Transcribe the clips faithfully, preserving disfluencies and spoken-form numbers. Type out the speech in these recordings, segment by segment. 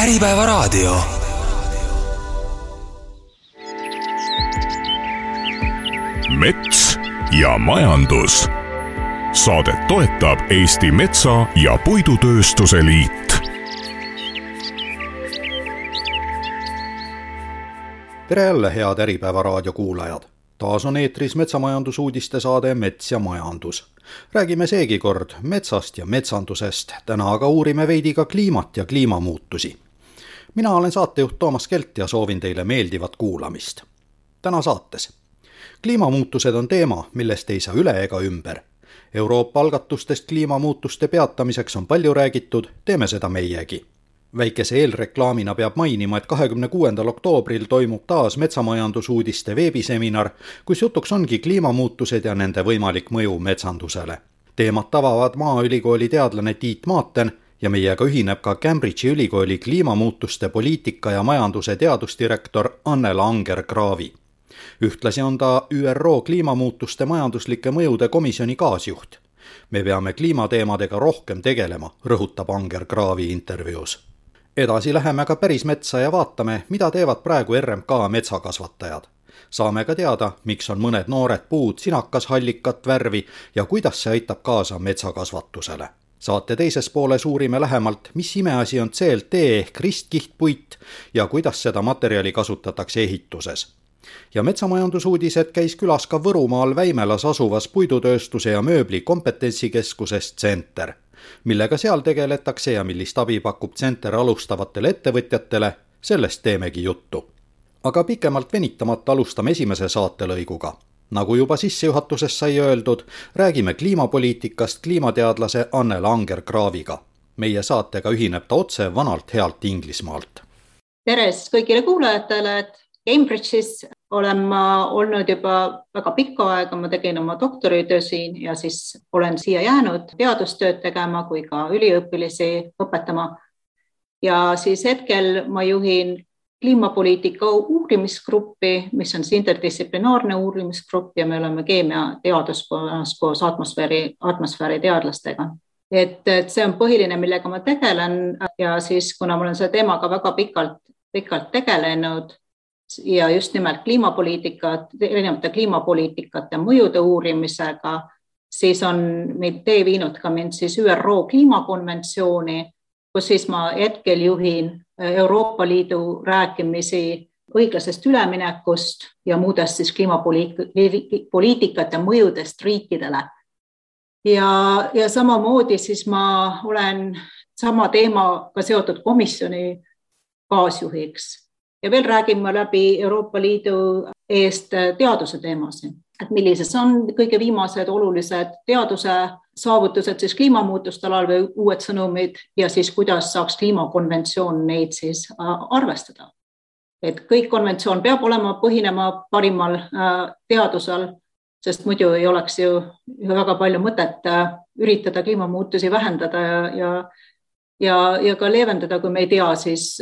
Äripäevaraadio. Mets ja majandus. Saadet toetab Eesti Metsa- ja Puidutööstuse Liit. Tere jälle, head Äripäevaraadio kuulajad. Taas on eetris metsamajandusuudiste saade Mets ja majandus. Räägime seegi kord metsast ja metsandusest, täna aga uurime veidi ka kliimat ja kliimamuutusi. Mina olen saatejuht Toomas Kelt ja soovin teile meeldivat kuulamist. Täna saates. Kliimamuutused on teema, millest ei saa üle ega ümber. Euroopa algatustest kliimamuutuste peatamiseks on palju räägitud, teeme seda meiegi. Väikese eelreklaamina peab mainima, et kahekümne kuuendal oktoobril toimub taas metsamajandusuudiste veebiseminar, kus jutuks ongi kliimamuutused ja nende võimalik mõju metsandusele. Teemat avavad Maaülikooli teadlane Tiit Maaten ja meiega ühineb ka Cambridge'i ülikooli kliimamuutuste poliitika ja majanduse teadusdirektor Annela Anger-Kraavi. Ühtlasi on ta Ü R O kliimamuutuste majanduslike mõjude komisjoni kaasjuht. Me peame kliimateemadega rohkem tegelema, rõhutab Anger-Kraavi intervjuus. Edasi läheme ka päris metsa ja vaatame, mida teevad praegu R M K metsakasvatajad. Saame ka teada, miks on mõned noored puud sinakashallikat värvi ja kuidas see aitab kaasa metsakasvatusele. Saate teises pooles uurime lähemalt, mis imeasi on C L T ehk ristkihtpuit ja kuidas seda materjali kasutatakse ehituses. Ja metsamajandusuudised käis külas ka Võrumaal Väimelas asuvas puidutööstuse ja mööbli kompetentsikeskuses Center. Millega seal tegeletakse ja millist abi pakub Center alustavatele ettevõtjatele, sellest teemegi juttu. Aga pikemalt venitamata alustame esimese saatelõiguga. Nagu juba sissejuhatuses sai öeldud, räägime kliimapoliitikast kliimateadlase Annela Anger-Kraaviga. Meie saatega ühineb ta otse vanalt healt Inglismaalt. Teres kõigile kuulajatele, et Cambridge'is olen ma olnud juba väga pikka aega, ma tegin oma doktoritöö siin ja siis olen siia jäänud teadustööd tegema kui ka üliõpilisi õpetama. Ja siis hetkel ma juhin kliimapoliitika uurimisgruppi, mis on interdistsiplinaarne uurimisgrupp ja me oleme keemiateaduskonnas koos atmosfääri, atmosfääri teadlastega. Et, et see on põhiline, millega ma tegelen ja siis kuna ma olen selle teemaga väga pikalt, pikalt tegelenud ja just nimelt kliimapoliitikat, erinevate kliimapoliitikate mõjude uurimisega, siis on meid tee viinud ka mind siis Ü R O kliimakonventsiooni, kus siis ma hetkel juhin Euroopa Liidu rääkimisi õiglasest üleminekust ja muudest siis kliimapoliitikat ja mõjudest riikidele. Ja, ja samamoodi siis ma olen sama teemaga seotud komisjoni kaasjuhiks. Ja veel räägime läbi Euroopa Liidu eest teaduse teemasid, et millised on kõige viimased olulised teaduse saavutused siis kliimamuutuste alal või uued sõnumid ja siis kuidas saaks kliimakonventsioon neid siis arvestada. Et kõik konventsioon peab olema põhinema parimal teadusel, sest muidu ei oleks ju väga palju mõtet üritada kliimamuutusi vähendada ja, ja, ja, ja ka leevendada, kui me ei tea siis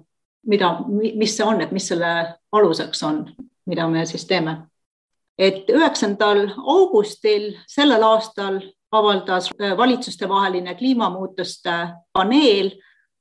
mida, mis see on, et mis selle aluseks on, mida me siis teeme. Et üheksandal augustil sellel aastal avaldas valitsustevaheline kliimamuutuste paneel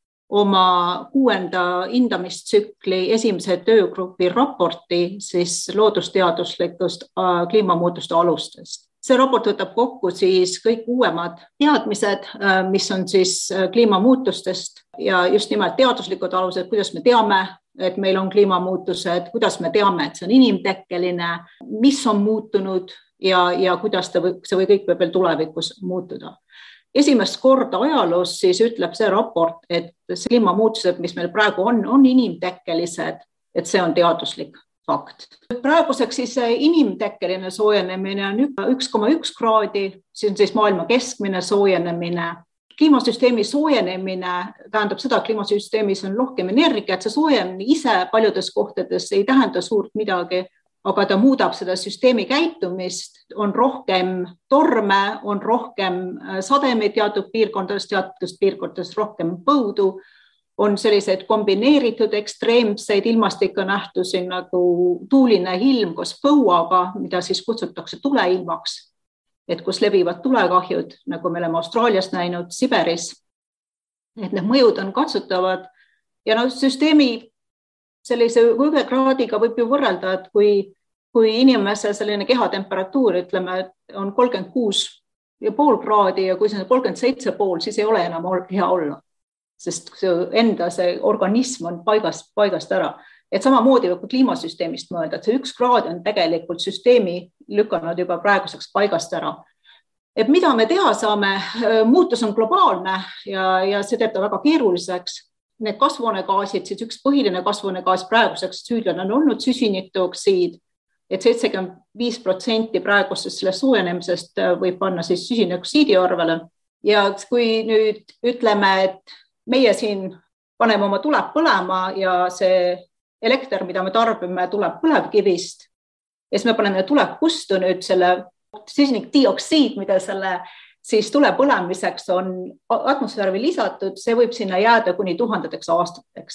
oma kuuenda hindamistsükli esimese töögrupi raporti siis loodusteaduslikust kliimamuutuste alustest. See raport võtab kokku siis kõik uuemad teadmised, mis on siis kliimamuutustest ja just nimelt teaduslikud alused, kuidas me teame, et meil on kliimamuutused, kuidas me teame, et see on inimtekkeline, mis on muutunud ja, ja kuidas see või, see või kõik võib veel tulevikus muutuda. Esimest korda ajaloos siis ütleb see raport, et see kliimamuutused, mis meil praegu on, on inimtekkelised, et see on teaduslik fakt. Praeguseks siis inimtekkeline soojenemine on üks koma üks kraadi, see on siis maailma keskmine soojenemine. Kliimasüsteemi soojenemine tähendab seda, et kliimasüsteemis on rohkem energia, et see soojenemine ise paljudes kohtades ei tähenda suurt midagi, aga ta muudab seda süsteemi käitumist, on rohkem torme, on rohkem sademeid teatud piirkondades, teatud piirkondades rohkem põudu, on selliseid kombineeritud ekstreemseid ilmastikunähtusi nagu tuuline ilm koos põuaga, mida siis kutsutakse tuleilmaks, et kus levivad tulekahjud, nagu me oleme Austraalias näinud, Siberis. Et need mõjud on katsutavad ja no süsteemi sellise ühe kraadiga võib ju võrrelda, et kui, kui inimese selline kehatemperatuur, ütleme, on kolmkümmend kuus ja pool kraadi ja kui see on kolmkümmend seitse pool, siis ei ole enam hea olla, sest see enda see organism on paigast, paigast ära. Et samamoodi võib kliimasüsteemist mõelda, et see üks kraad on tegelikult süsteemi lükanud juba praeguseks paigast ära. Et mida me teha saame, muutus on globaalne ja, ja see teeb ta väga keeruliseks. Need kasvuhoonegaasid, siis üks põhiline kasvuhoonegaas praeguseks süüdlane on olnud süsinikdioksiid, et seitsekümmend viis protsenti praegusest sellest soojenemisest võib panna siis süsinikdioksiidi arvele. Ja kui nüüd ütleme, et meie siin paneme oma tuleb põlema ja see elekter, mida me tarbime, tuleb põlevkivist ja siis me paneme tuleb kustu nüüd selle süsinikdioksiid, mida selle siis tule põlemiseks on atmosfääri lisatud, see võib sinna jääda kuni tuhandeteks aastateks.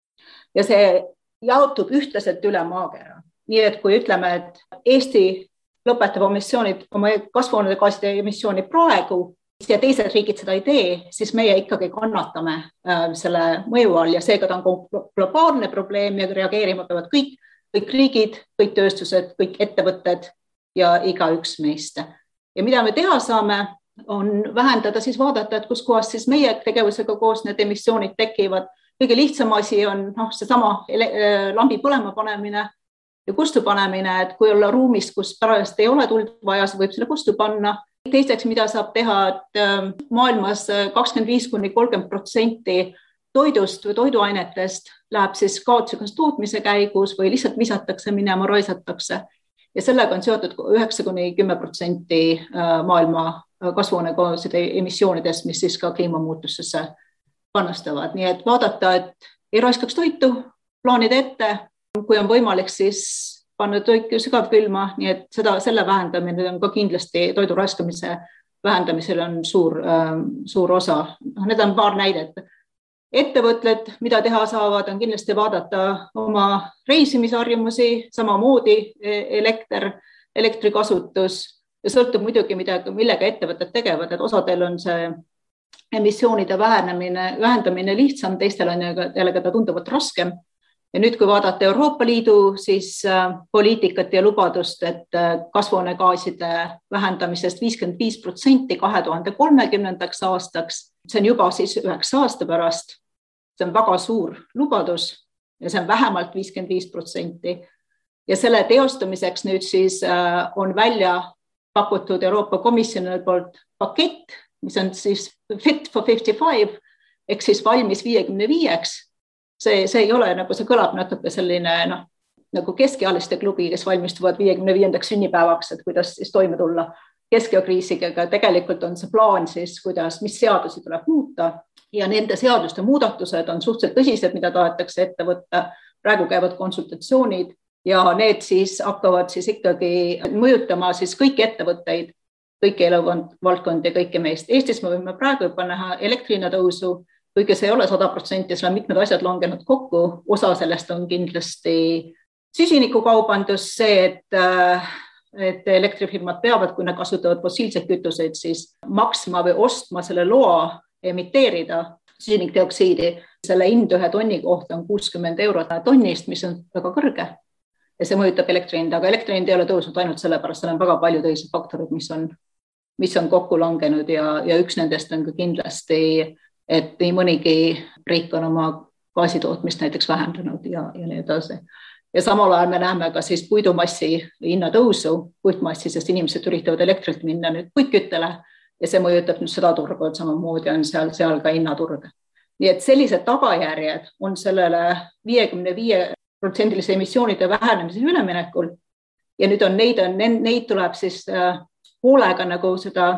Ja see jaotub ühtlaselt üle maakera. Nii et kui ütleme, et Eesti lõpetab emissioonid, oma kasvuhoonegaaside emissiooni praegu ja teised riigid seda ei tee, siis meie ikkagi kannatame selle mõju all ja seega ta on globaalne probleem ja reageerima peavad kõik, kõik riigid, kõik tööstused, kõik ettevõtted ja igaüks meist. Ja mida me teha saame, on vähendada, siis vaadata, et kus kohas siis meie tegevusega koos need emissioonid tekivad. Kõige lihtsam asi on no, see sama lambi põlema panemine ja kustu panemine, et kui olla ruumis, kus pärast ei ole tuld vaja, võib selle kustu panna. Teiseks, mida saab teha, et maailmas kakskümmend viis kuni kolmkümmend protsenti toidust või toiduainetest läheb siis kaotusega tootmise käigus või lihtsalt visatakse minema, raisatakse. Ja sellega on seotud üheksa kuni kümme protsenti maailma kasvuhoonegaaside emissioonidest, mis siis ka kliimamuutusesse panustavad. Nii et vaadata, et ei raiskaks toitu, plaanida ette, kui on võimalik, siis panna toitu sügavkülma, nii et seda, selle vähendamine on ka kindlasti toidu raiskamise vähendamisel on suur, suur osa. Need on paar näidet. Ettevõtted, mida teha saavad, on kindlasti vaadata oma reisimisharjumusi, samamoodi elekter, elektrikasutus ja sõltub muidugi, midagi, millega ettevõtted tegevad, et osadel on see emissioonide vähenemine, vähendamine lihtsam, teistel on jällegi ta tunduvalt raskem. Ja nüüd, kui vaadata Euroopa Liidu siis poliitikat ja lubadust, et kasvuhoonegaaside vähendamisest viiskümmend viis protsenti kahe tuhande kolmekümnendaks aastaks, see on juba siis üheksa aasta pärast, see on väga suur lubadus ja see on vähemalt viiskümmend viis protsenti. Ja selle teostamiseks nüüd siis on välja pakutud Euroopa Komisjoni poolt pakett, mis on siis Fit for viiskümmend viis, ehk siis valmis viiekümne viieks. See, see ei ole, nagu see kõlab natuke selline noh, nagu keskealiste klubi, kes valmistuvad viiekümne viiendaks sünnipäevaks, et kuidas siis toime tulla keskeakriisiga, aga tegelikult on see plaan siis, kuidas, mis seadusi tuleb muuta ja nende seaduste muudatused on suhteliselt tõsised, mida tahetakse ette võtta. Praegu käivad konsultatsioonid ja need siis hakkavad siis ikkagi mõjutama siis kõiki ettevõtteid, kõiki eluvaldkondi ja kõiki meist. Eestis me võime praegu juba näha elektrina tõusu, kuigi see ei ole sada protsenti, seal on mitmed asjad langenud kokku. Osa sellest on kindlasti süsinikukaubandus, see, et, et elektrifirmad peavad, kui nad kasutavad fossiilseid kütuseid, siis maksma või ostma selle loa emiteerida süsinikdioksiidi. Selle hind ühe tonni kohta on kuuskümmend eurot tonnist, mis on väga kõrge. Ja see mõjutab elektrihind, aga elektrihind ei ole tõusnud ainult sellepärast, seal on väga palju teisi faktorid, mis on, mis on kokku langenud ja, ja üks nendest on ka kindlasti et nii mõnigi riik on oma gaasitootmist näiteks vähendanud ja, ja nii edasi. Ja samal ajal me näeme ka siis puidumassi hinna tõusu, puitmassi, sest inimesed üritavad elektrilt minna nüüd puitküttele ja see mõjutab nüüd seda turgu, et samamoodi on seal, seal ka hinnaturg. Nii et sellised tagajärjed on sellele viiekümne viie protsendilise emissioonide vähenemise üleminekul ja nüüd on neid, on, neid tuleb siis hoolega nagu seda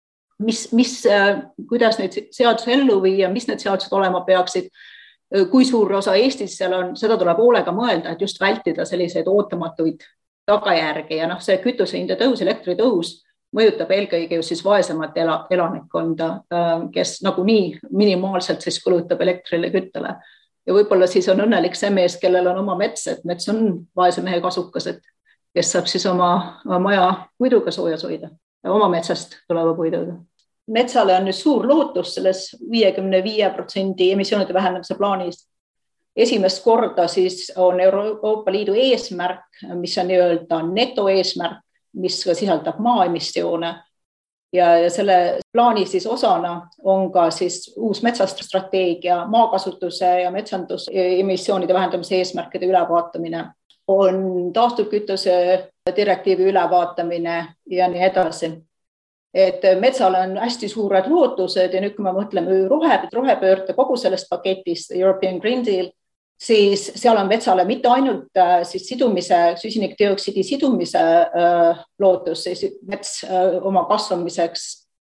Mis, mis, kuidas neid seaduse ellu viia, mis need seadused olema peaksid, kui suur osa Eestis seal on, seda tuleb hoolega mõelda, et just vältida selliseid ootamatuid tagajärgi ja noh, see kütusehinde tõus, elektri tõus mõjutab eelkõige just siis vaesemat elanikkonda, kes nagunii minimaalselt siis kulutab elektrile küttele. Ja võib-olla siis on õnnelik see mees, kellel on oma mets, et mets on vaese mehe kasukas, et kes saab siis oma maja puiduga soojas hoida. Oma metsast tuleva puiduga. Metsale on nüüd suur lootus selles viiekümne viie protsendi emissioonide vähendamise plaanis, esimest korda siis on Euroopa Liidu eesmärk, mis on nii-öelda netoeesmärk, mis sisaldab maaemissioone. Ja, ja selle plaani siis osana on ka siis uus metsastrateegia, maakasutuse ja metsandusemissioonide vähendamise eesmärkide ülevaatamine, on taastuvkütuse direktiivi ülevaatamine ja nii edasi. Et metsale on hästi suured lootused ja nüüd, kui me mõtleme rohe, rohepöörde kogu sellest paketist, European Green Deal, siis seal on metsale mitte ainult siis sidumise, süsinikdioksiidi sidumise lootus, siis mets oma kasvamiseks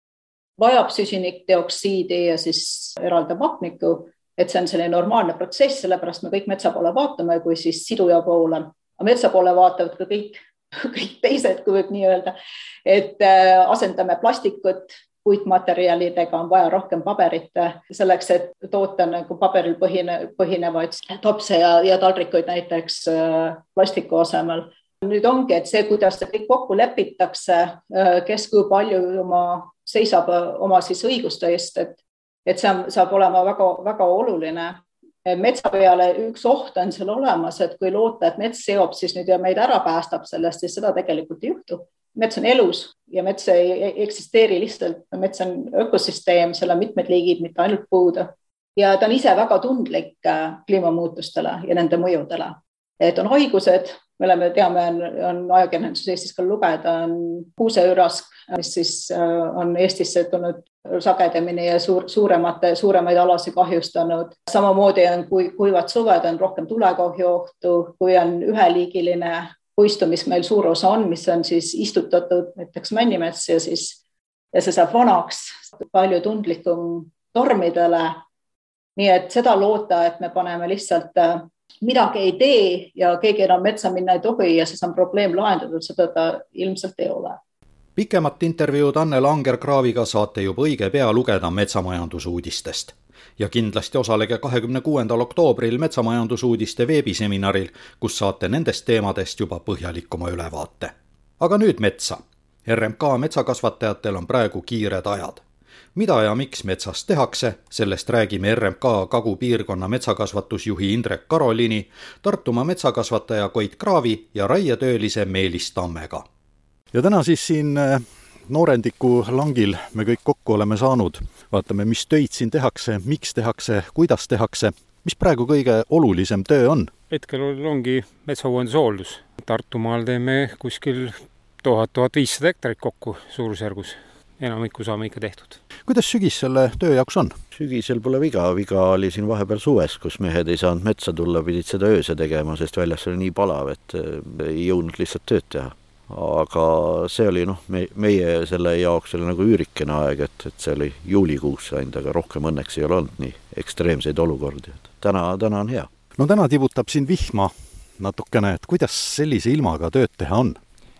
vajab süsinikdioksiidi ja siis eraldab hapnikku, et see on selline normaalne protsess, sellepärast me kõik metsa poole vaatame kui siis siduja poole. Aga metsa poole vaatavad ka kõik, kõik teised, kui võib nii öelda, et asendame plastikut, puitmaterjalidega on vaja rohkem paberit selleks, et toota nagu paberil põhine, põhinevaid topse ja, ja taldrikuid näiteks plastiku asemel. Nüüd ongi, et see, kuidas see kõik kokku lepitakse, kes kui palju oma, seisab oma siis õiguste eest, et, et see saab olema väga, väga oluline. Metsa peale üks oht on seal olemas, et kui loota, et mets seob siis nüüd ja meid ära päästab sellest, siis seda tegelikult ei juhtu. Mets on elus ja mets ei eksisteeri lihtsalt. Mets on ökosüsteem, seal on mitmed liigid, mitte ainult puud. Ja ta on ise väga tundlik kliimamuutustele ja nende mõjudele. Et on haigused, me oleme, teame, on, on ajakirjanduses Eestis ka lugeda, on kuuseürask, mis siis on Eestisse tulnud sagedamini ja suur, suuremate, suuremaid alasi kahjustanud. Samamoodi on, kui kuivad suved, on rohkem tulekahju ohtu, kui on üheliigiline puistu, mis meil suur osa on, mis on siis istutatud näiteks männimets ja siis ja see saab vanaks, palju tundlikum tormidele. Nii et seda loota, et me paneme lihtsalt midagi ei tee ja keegi enam metsa minna ei tohi ja siis on probleem lahendatud, seda ta ilmselt ei ole. Pikemat intervjuud Anne Langer-Kraaviga saate juba õige pea lugeda metsamajandusuudistest. Ja kindlasti osalege kahekümne kuuendal oktoobril metsamajandusuudiste veebiseminaril, kus saate nendest teemadest juba põhjalikuma ülevaate. Aga nüüd metsa. R M K metsakasvatajatel on praegu kiired ajad. Mida ja miks metsas tehakse, sellest räägime R M K Kagu-piirkonna metsakasvatusjuhi Indrek Karolini, Tartumaa metsakasvataja Koit Kraavi ja raietöölise Meelis Tammega. Ja täna siis siin noorendiku langil me kõik kokku oleme saanud. Vaatame, mis töid siin tehakse, miks tehakse, kuidas tehakse. Mis praegu kõige olulisem töö on? Hetkel ongi metsauuenduse hooldus. Tartumaal teeme kuskil tuhat viissada hektarit kokku suurusjärgus. Enamikku saame ikka tehtud. Kuidas sügis selle töö jaoks on? Sügisel pole viga. Viga oli siin vahepeal suves, kus mehed ei saanud metsa tulla, pidid seda ööse tegema, sest väljas oli nii palav, et ei jõudnud lihtsalt tööd teha. Aga see oli noh, me, meie selle jaoks oli nagu üürikene aeg, et, et see oli juulikuus saanud, aga rohkem õnneks ei ole olnud nii ekstreemseid olukordi. Täna, täna on hea. No täna tibutab siin vihma natukene, et kuidas sellise ilmaga tööd teha on?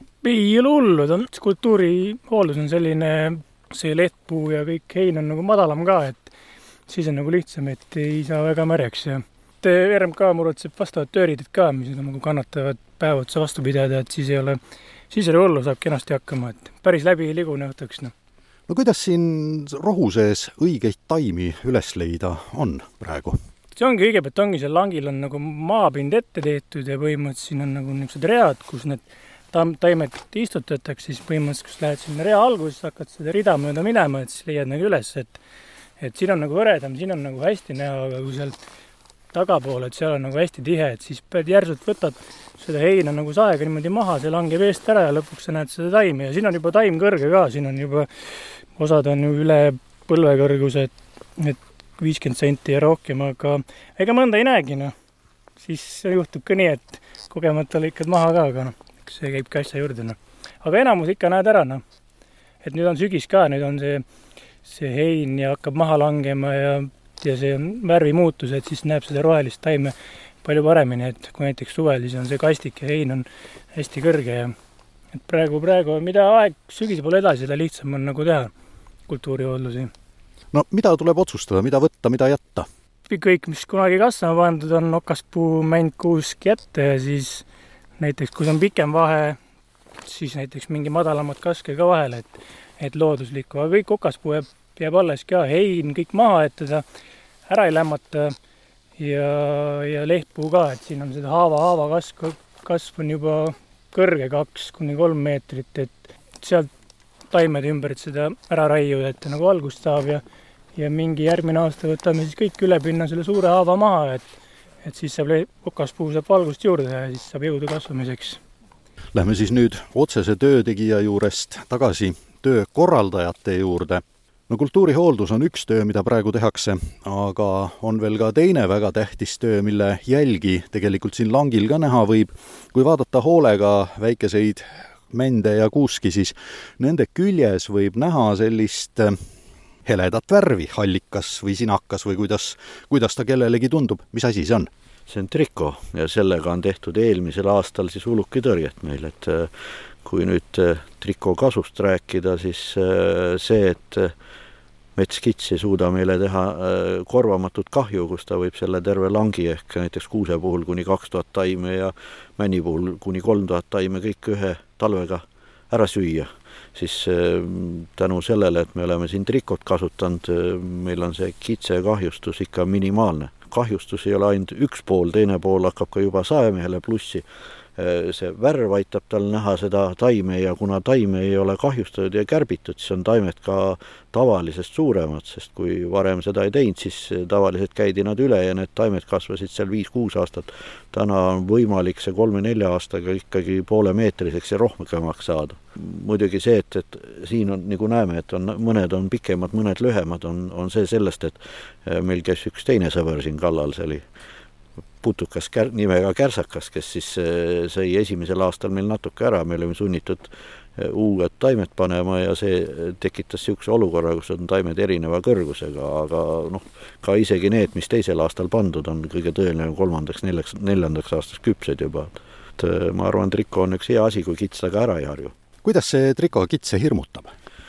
Ei ole hullu, kultuuri hooldus on selline, see lehtpuu ja kõik hein on nagu madalam ka, et siis on nagu lihtsam, et ei saa väga märjaks. Ja R M K murutseb vastavad tööriidid ka, mis nagu kannatavad päevotsa vastu pidada, et siis ei ole siis oli hullu, saab kenasti hakkama, et päris läbi ligune õhtuks. No. no kuidas siin rohu sees õigeid taimi üles leida on praegu? See ongi kõigepealt ongi seal langil on nagu maapind ette tehtud ja põhimõtteliselt siin on nagu niisugused read, kus need taimed istutatakse, siis põhimõtteliselt, kus lähed sinna rea alguses, hakkad seda rida mööda minema, et siis leiad nagu üles, et, et siin on nagu võredam, siin on nagu hästi näha, aga kui sealt tagapoole, et seal on nagu hästi tihe, et siis pead järsult võtad seda heina nagu saega niimoodi maha, see langeb eest ära ja lõpuks sa näed seda taimi ja siin on juba taim kõrge ka, siin on juba, osad on ju üle põlvekõrgused, et viiskümmend senti ja rohkem, aga ega mõnda ei näegi, noh. Siis juhtub ka nii, et kogemata lõikad maha ka, aga noh, see käib ka asja juurde, noh. Aga enamus ikka näed ära, noh. Et nüüd on sügis ka, nüüd on see, see hein ja hakkab maha langema ja, ja see on värvimuutus, et siis näeb seda rohelist taime palju paremini, et kui näiteks suvel, siis on see kastik ja hein on hästi kõrge ja et praegu, praegu, mida aeg sügise poole edasi, seda lihtsam on nagu teha kultuurihooldusi. No mida tuleb otsustada, mida võtta, mida jätta? Kõik, mis kunagi kasvama pandud on okaspuu, mänd, kuusk jätta ja siis näiteks, kui on pikem vahe, siis näiteks mingi madalamat kaske ka vahele, et, et looduslikku, aga kõik okaspuu jääb, jääb alles ka, hein, kõik maha, et teda ära ei lämmata ja, ja lehtpuu ka, et siin on seda haava, haava kasv, kasv on juba kõrge kaks kuni kolm meetrit, et sealt taimede ümbert seda ära raiuda, et nagu algust saab ja, ja mingi järgmine aasta võtame siis kõik üle pinna selle suure haava maha, et, et siis saab okaspuu saab valgust juurde ja siis saab jõuda kasvamiseks. Lähme siis nüüd otsese töötegija juurest tagasi töö korraldajate juurde. No kultuurihooldus on üks töö, mida praegu tehakse, aga on veel ka teine väga tähtis töö, mille jälgi tegelikult siin langil ka näha võib. Kui vaadata hoolega väikeseid mende ja kuuski, siis nende küljes võib näha sellist heledat värvi, hallikas või sinakas või kuidas, kuidas ta kellelegi tundub. Mis asi see on? See on triko ja sellega on tehtud eelmisel aastal siis ulukitõrjet meil, et kui nüüd triko kasust rääkida, siis see, et metskits ei suuda meile teha korvamatut kahju, kus ta võib selle terve langi ehk näiteks kuuse puhul kuni kaks tuhat taime ja männi puhul kuni kolm tuhat taime kõik ühe talvega ära süüa, siis tänu sellele, et me oleme siin trikot kasutanud, meil on see kitse kahjustus ikka minimaalne. Kahjustus ei ole ainult üks pool, teine pool hakkab ka juba saemehele plussi. See värv aitab tal näha seda taime ja kuna taime ei ole kahjustatud ja kärbitud, siis on taimed ka tavalisest suuremad, sest kui varem seda ei teinud, siis tavaliselt käidi nad üle ja need taimed kasvasid seal viis-kuus aastat. Täna on võimalik see kolme-nelja aastaga ikkagi poole meetriseks ja rohkemaks saada. Muidugi see, et, et siin on, nagu näeme, et on, mõned on pikemad, mõned lühemad, on, on see sellest, et meil käis üks teine sõber siin kallal, see oli putukas kär, nimega Kärsakas, kes siis sai esimesel aastal meil natuke ära, me olime sunnitud uued taimed panema ja see tekitas siukse olukorra, kus on taimed erineva kõrgusega, aga noh, ka isegi need, mis teisel aastal pandud on, kõige tõenäoline kolmandaks, neljaks, neljandaks aastaks küpsed juba. Et ma arvan, triko on üks hea asi, kui kits taga ära ei harju. Kuidas see triko kitse hirmutab?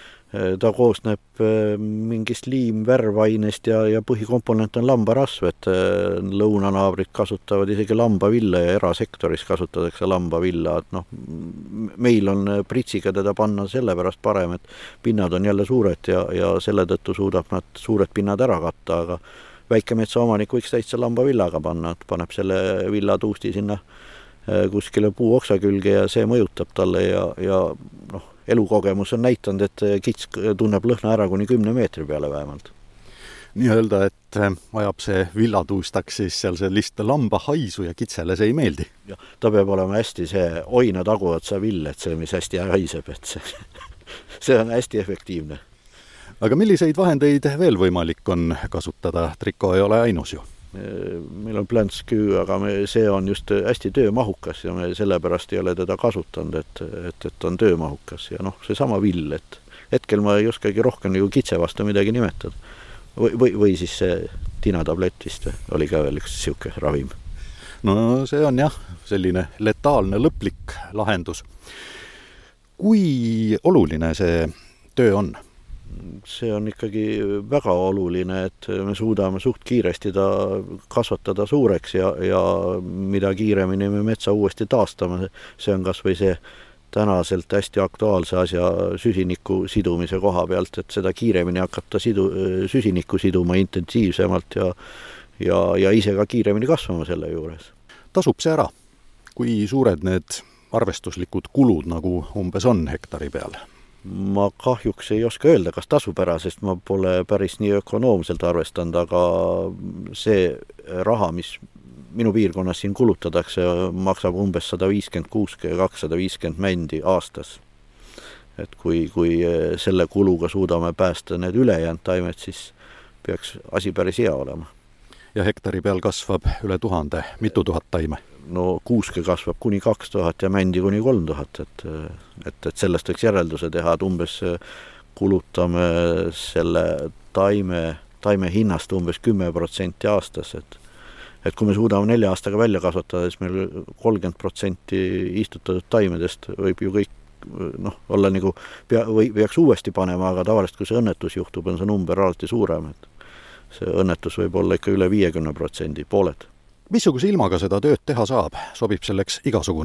Ta koosneb mingist liimvärvainest ja, ja põhikomponent on lambarasv, et lõunanaabrid kasutavad isegi lambavilla ja erasektoris kasutatakse lambavilla, et noh, meil on pritsiga teda panna sellepärast parem, et pinnad on jälle suured ja, ja selle tõttu suudab nad suured pinnad ära katta, aga väikemetsa omanik võiks täitsa lambavillaga panna, et paneb selle villatuusti sinna kuskile puuoksa külge ja see mõjutab talle ja, ja noh, elukogemus on näitanud, et kits tunneb lõhna ära kuni kümne meetri peale vähemalt. Nii öelda, et ajab see villatuustaks siis seal sellist lamba haisu ja kitsele see ei meeldi. Ja, ta peab olema hästi see oina taguotsa vill, et see, mis hästi haiseb, et see, see on hästi efektiivne. Aga milliseid vahendeid veel võimalik on kasutada? Triko ei ole ainus ju. Meil on pläntskyy, aga me, see on just hästi töömahukas ja me sellepärast ei ole teda kasutanud, et, et, et on töömahukas ja noh, see sama vill, et hetkel ma ei oskagi rohkem nagu kitse vastu midagi nimetada. Või, või, või siis see tinatablett vist oli ka veel üks siuke ravim. No see on jah, selline letaalne lõplik lahendus. Kui oluline see töö on? See on ikkagi väga oluline, et me suudame suht kiiresti ta kasvatada suureks ja, ja mida kiiremini me metsa uuesti taastame, see on kas või see tänaselt hästi aktuaalse asja süsiniku sidumise koha pealt, et seda kiiremini hakkab ta sidu, süsiniku siduma intensiivsemalt ja, ja, ja ise ka kiiremini kasvama selle juures. Tasub see ära? Kui suured need arvestuslikud kulud nagu umbes on hektari peal? Ma kahjuks ei oska öelda, kas tasub ära, sest ma pole päris nii ökonoomselt arvestanud, aga see raha, mis minu piirkonnas siin kulutadakse, maksab umbes sada viiskümmend kuuske ja kakssada viiskümmend mändi aastas. Et kui, kui selle kuluga suudame päästa need ülejäänud taimed, siis peaks asi päris hea olema. Ja hektari peal kasvab üle tuhande, mitu tuhat taime? No kuuske kasvab kuni kaks tuhat ja mändi kuni kolm tuhat, et, et, et sellest võiks järelduse teha, et umbes kulutame selle taime, taime hinnast umbes kümme protsenti aastas, et, et kui me suudame nelja aastaga välja kasvatada, siis meil kolmkümmend protsenti istutatud taimedest võib ju kõik noh, olla nagu pea, või peaks uuesti panema, aga tavaliselt kui see õnnetus juhtub, on see number alati suurem, et see õnnetus võib olla ikka üle viiekümne protsendi, pooled. Missuguse ilmaga seda tööd teha saab? Sobib selleks igasugune ilm?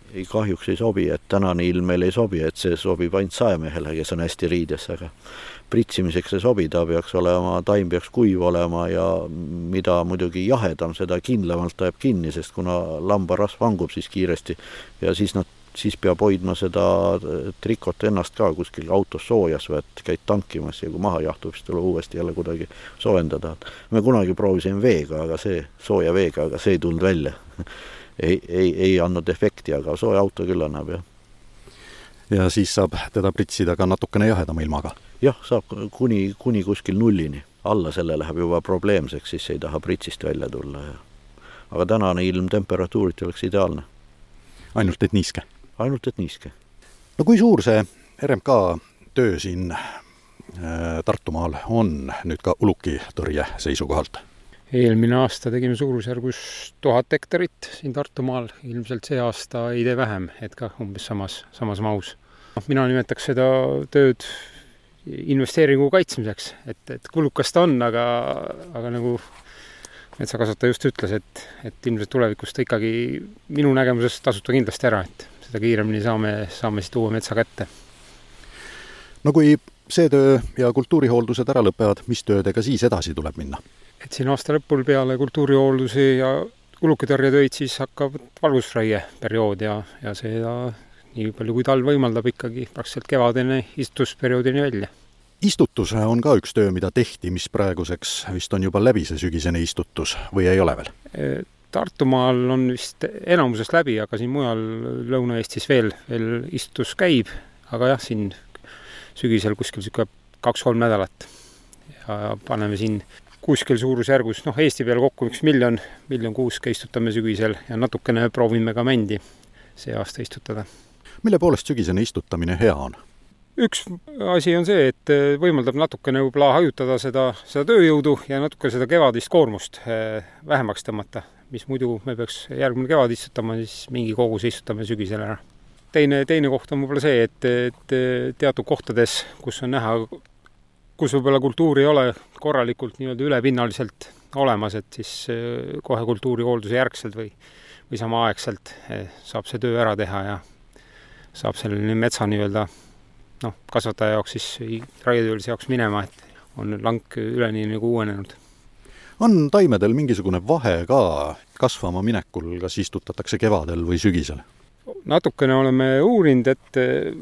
ei, kahjuks ei sobi, et tänane ilm meil ei sobi, et see sobib ainult saemehele, kes on hästi riides, aga pritsimiseks see sobi, ta peaks olema, taim peaks kuiv olema ja mida muidugi jahedam, seda kindlamalt ta jääb kinni, sest kuna lambarasv hangub siis kiiresti ja siis, nad, siis peab hoidma seda trikot ennast ka kuskil autos soojas või et käid tankimas ja kui maha jahtub, siis tuleb uuesti jälle kuidagi soojendada. Me kunagi proovisime veega, aga see, sooja veega, aga see ei tulnud välja. Ei, ei, ei andnud efekti, aga sooja auto küll annab, jah. Ja siis saab teda pritsida ka natukene jahedama ilmaga? Jah, saab kuni, kuni kuskil nullini. Alla selle läheb juba probleemseks, siis ei taha pritsist välja tulla. Ja. Aga tänane ilm temperatuurit oleks ideaalne. Ainult et niiske? Ainult et niiske. No kui suur see R M K töö siin Tartumaal on nüüd ka ulukitõrje seisukohalt? Eelmine aasta tegime suurusjärgus tuhat hektarit siin Tartumaal, ilmselt see aasta ei tee vähem, et ka umbes samas, samas maus. Mina nimetaks seda tööd investeeringu kaitsmiseks, et, et kulukas ta on, aga, aga nagu metsakasvataja just ütles, et, et ilmselt tulevikust ikkagi minu nägemuses tasub ta kindlasti ära, et seda kiiremini saame, saame siit uue metsa kätte. No kui see töö ja kultuurihooldused ära lõpevad, mis töödega siis edasi tuleb minna? Et siin aasta lõpul peale kultuurihoolduse ja ulukitõrjetöid siis hakkab valgusraie periood ja, ja see ja nii palju kui talv võimaldab ikkagi praktiliselt kevadene istutusperioodini välja. Istutus on ka üks töö, mida tehti, mis praeguseks vist on juba läbi see sügisene istutus või ei ole veel? Tartumaal on vist enamusest läbi, aga siin mujal Lõuna-Eestis veel, veel istutus käib, aga jah, siin sügisel kuskil kaks-kolm nädalat ja paneme siin kuskil suurusjärgus, noh Eesti peal kokku üks miljon, miljon kuuske istutame sügisel ja natukene proovime ka mändi see aasta istutada. Mille poolest sügisene istutamine hea on? Üks asi on see, et võimaldab natukene võib-olla hajutada seda, seda tööjõudu ja natuke seda kevadist koormust vähemaks tõmmata, mis muidu me peaks järgmine kevad istutama, siis mingi kogus istutame sügisel ära. Teine, teine koht on võib-olla see, et, et teatud kohtades, kus on näha kus võib-olla kultuur ei ole korralikult nii-öelda ülepinnaliselt olemas, et siis kohe kultuurihoolduse järgselt või, või samaaegselt saab see töö ära teha ja saab selline metsa nii-öelda noh, kasvataja jaoks siis raietöölise jaoks minema, et on lank üleni nagu uuenenud. On taimedel mingisugune vahe ka kasvama minekul, kas istutatakse kevadel või sügisel? Natukene oleme uurinud, et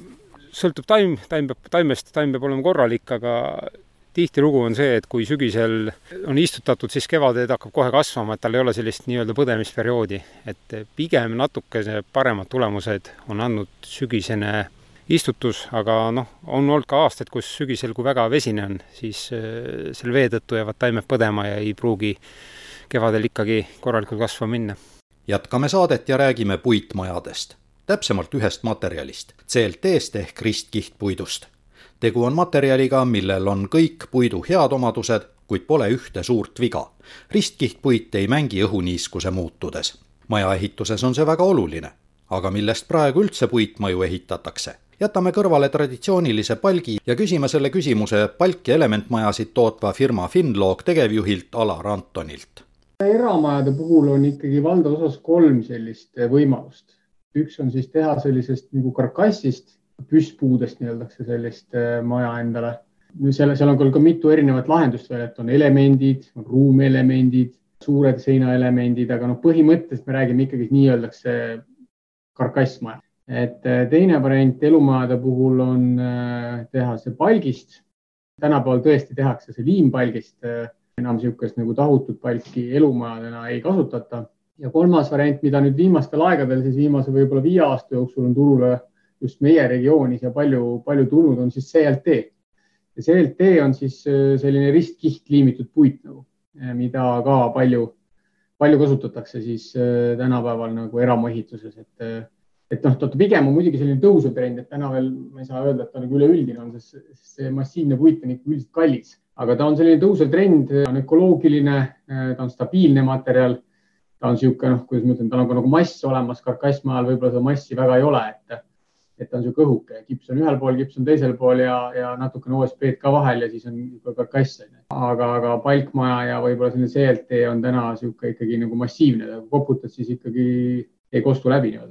sõltub taim, taim peab, taimest, taim peab olema korralik, aga tihti lugu on see, et kui sügisel on istutatud, siis kevadel hakkab kohe kasvama, et tal ei ole sellist nii-öelda põdemisperioodi. Et pigem natuke paremad tulemused on andnud sügisene istutus, aga noh, on olnud ka aastad, kus sügisel, kui väga vesine on, siis selle vee tõttu jäävad taimed põdema ja ei pruugi kevadel ikkagi korralikult kasva minna. Jätkame saadet ja räägime puitmajadest. Täpsemalt ühest materjalist, C L T-st ehk ristkihtpuidust. Tegu on materjaliga, millel on kõik puidu head omadused, kuid pole ühte suurt viga. Ristkihtpuit ei mängi õhuniiskuse muutudes. Maja ehituses on see väga oluline, aga millest praegu üldse puitmaju ehitatakse? Jätame kõrvale traditsioonilise palgi ja küsime selle küsimuse palk- ja elementmajasid tootva firma Finlog tegevjuhilt Alar Antonilt. Eramajade puhul on ikkagi valda osas kolm sellist võimalust. Üks on siis teha sellisest nagu karkassist, püstpuudest nii-öeldakse sellist maja endale. Seal, seal on küll ka mitu erinevat lahendust veel, et on elemendid, on ruumelemendid, suured seinaelemendid, aga no põhimõtteliselt me räägime ikkagi nii-öeldakse karkassmaja. Et teine variant elumajade puhul on teha see palgist. Tänapäeval tõesti tehakse see liimpalgist, enam niisugust nagu tahutud palki elumajadena ei kasutata. Ja kolmas variant, mida nüüd viimastel aegadel, siis viimase võib-olla viie aasta jooksul on turule just meie regioonis ja palju, palju tulnud on siis C L T. Ja C L T on siis selline ristkiht liimitud puit, nagu, mida ka palju, palju kasutatakse siis tänapäeval nagu eramuehituses. Et, et noh, pigem on muidugi selline tõusev trend, et täna veel ma ei saa öelda, et ta nagu üleüldine on, sest see massiivne puit on ikka üldiselt kallis. Aga ta on selline tõusev trend, on ökoloogiline, ta on stabiilne materjal. Ta on siuke, noh, kuidas ma ütlen, ta on nagu mass olemas, karkassmaal võib-olla seda massi väga ei ole, et, et ta on siuke õhuke. Kips on ühel pool, kips on teisel pool ja, ja natukene O S P-d ka vahel ja siis on karkass. Aga, aga palkmaja ja võib-olla selline C L T on täna siuke ikkagi nagu massiivne. Koputad siis ikkagi ei kostu läbi.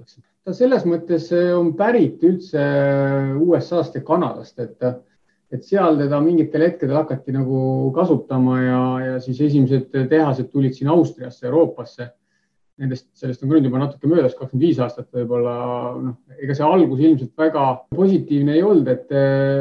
ta selles mõttes on pärit üldse U S A-st ja Kanadast, et, et seal teda mingitel hetkedel hakati nagu kasutama ja, ja siis esimesed tehased tulid siin Austriasse, Euroopasse. Nendest, sellest on küll juba natuke möödas, kakskümmend viis aastat võib-olla, noh, ega see algus ilmselt väga positiivne ei olnud, et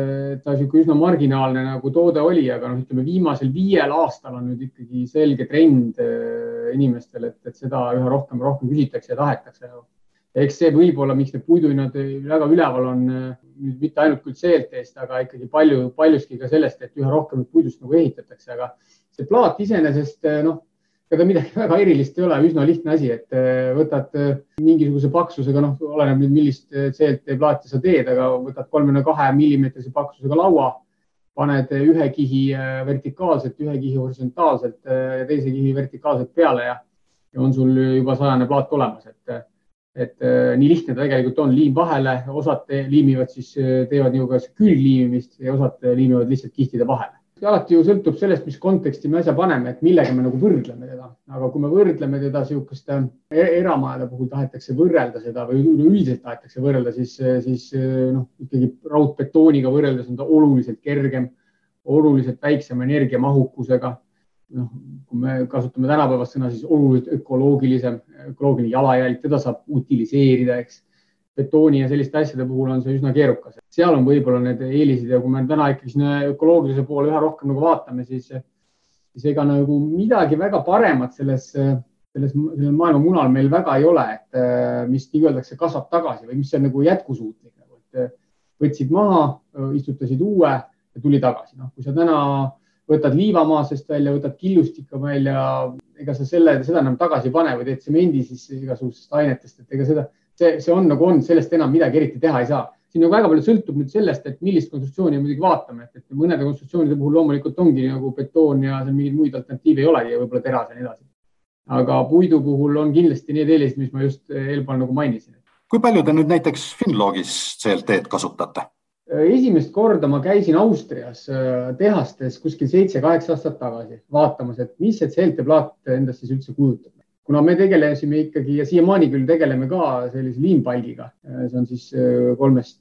ta siuke üsna marginaalne nagu toode oli, aga noh, ütleme viimasel viiel aastal on nüüd ikkagi selge trend inimestel, et, et seda üha rohkem rohkem küsitakse ja tahetakse. Ja eks see võib-olla, miks need puiduhinnad väga üleval on, nüüd mitte ainult küll C L T-st, aga ikkagi palju, paljuski ka sellest, et üha rohkem puidust nagu ehitatakse, aga see plaat iseenesest, noh, ega midagi väga erilist ei ole, üsna lihtne asi, et võtad mingisuguse paksusega, noh, oleneb nüüd millist C L T plaati sa teed, aga võtad kolmekümne kahe millimeetrise paksusega laua, paned ühe kihi vertikaalselt, ühe kihi horisontaalselt ja teise kihi vertikaalselt peale ja, ja on sul juba sajane plaat olemas, et, et nii lihtne ta tegelikult on, liim vahele, osad liimivad siis, teevad nii kas külgliimimist ja osad liimivad lihtsalt kihtide vahele. Alati ju sõltub sellest, mis konteksti me asja paneme, et millega me nagu võrdleme teda. Aga kui me võrdleme teda siukeste eramajade puhul tahetakse võrrelda seda või üldiselt tahetakse võrrelda, siis, siis noh, ikkagi raudbetooniga võrreldes on ta oluliselt kergem, oluliselt väiksema energiamahukusega. Noh, kui me kasutame tänapäevast sõna, siis oluliselt ökoloogilisem, ökoloogiline jalajälg, teda saab utiliseerida, eks. Betooni ja selliste asjade puhul on see üsna keerukas. Seal on võib-olla need eelisid ja kui me täna ikkagi sinna ökoloogilise poole üha rohkem nagu vaatame, siis, siis ega nagu midagi väga paremat selles, selles maailma munal meil väga ei ole, et mis nii öeldakse kasvab tagasi või mis on nagu jätkusuutlik. Et võtsid maha, istutasid uue ja tuli tagasi. No, kui sa täna võtad liivamaasest välja, võtad killustika välja, ega sa selle, seda enam tagasi pane või teed semendi siis igasugustest ainetest, et ega seda See, see on nagu on, sellest enam midagi eriti teha ei saa. Siin nagu väga palju sõltub nüüd sellest, et millist konstruktsiooni muidugi vaatame, et, et mõnede konstruktsioonide puhul loomulikult ongi nagu betoon ja seal mingid muid alternatiive ei olegi ja võib-olla teras ja nii edasi. Aga puidu puhul on kindlasti need eelised, mis ma just eelpool nagu mainisin. Kui palju te nüüd näiteks Finlogis C L T-d kasutate? Esimest korda ma käisin Austrias tehastes kuskil seitse kaheksa aastat tagasi vaatamas, et mis see C L T-plaat endast siis üldse kujutab. Kuna me tegelesime ikkagi ja siiamaani küll tegeleme ka sellise liimpalgiga, see on siis kolmest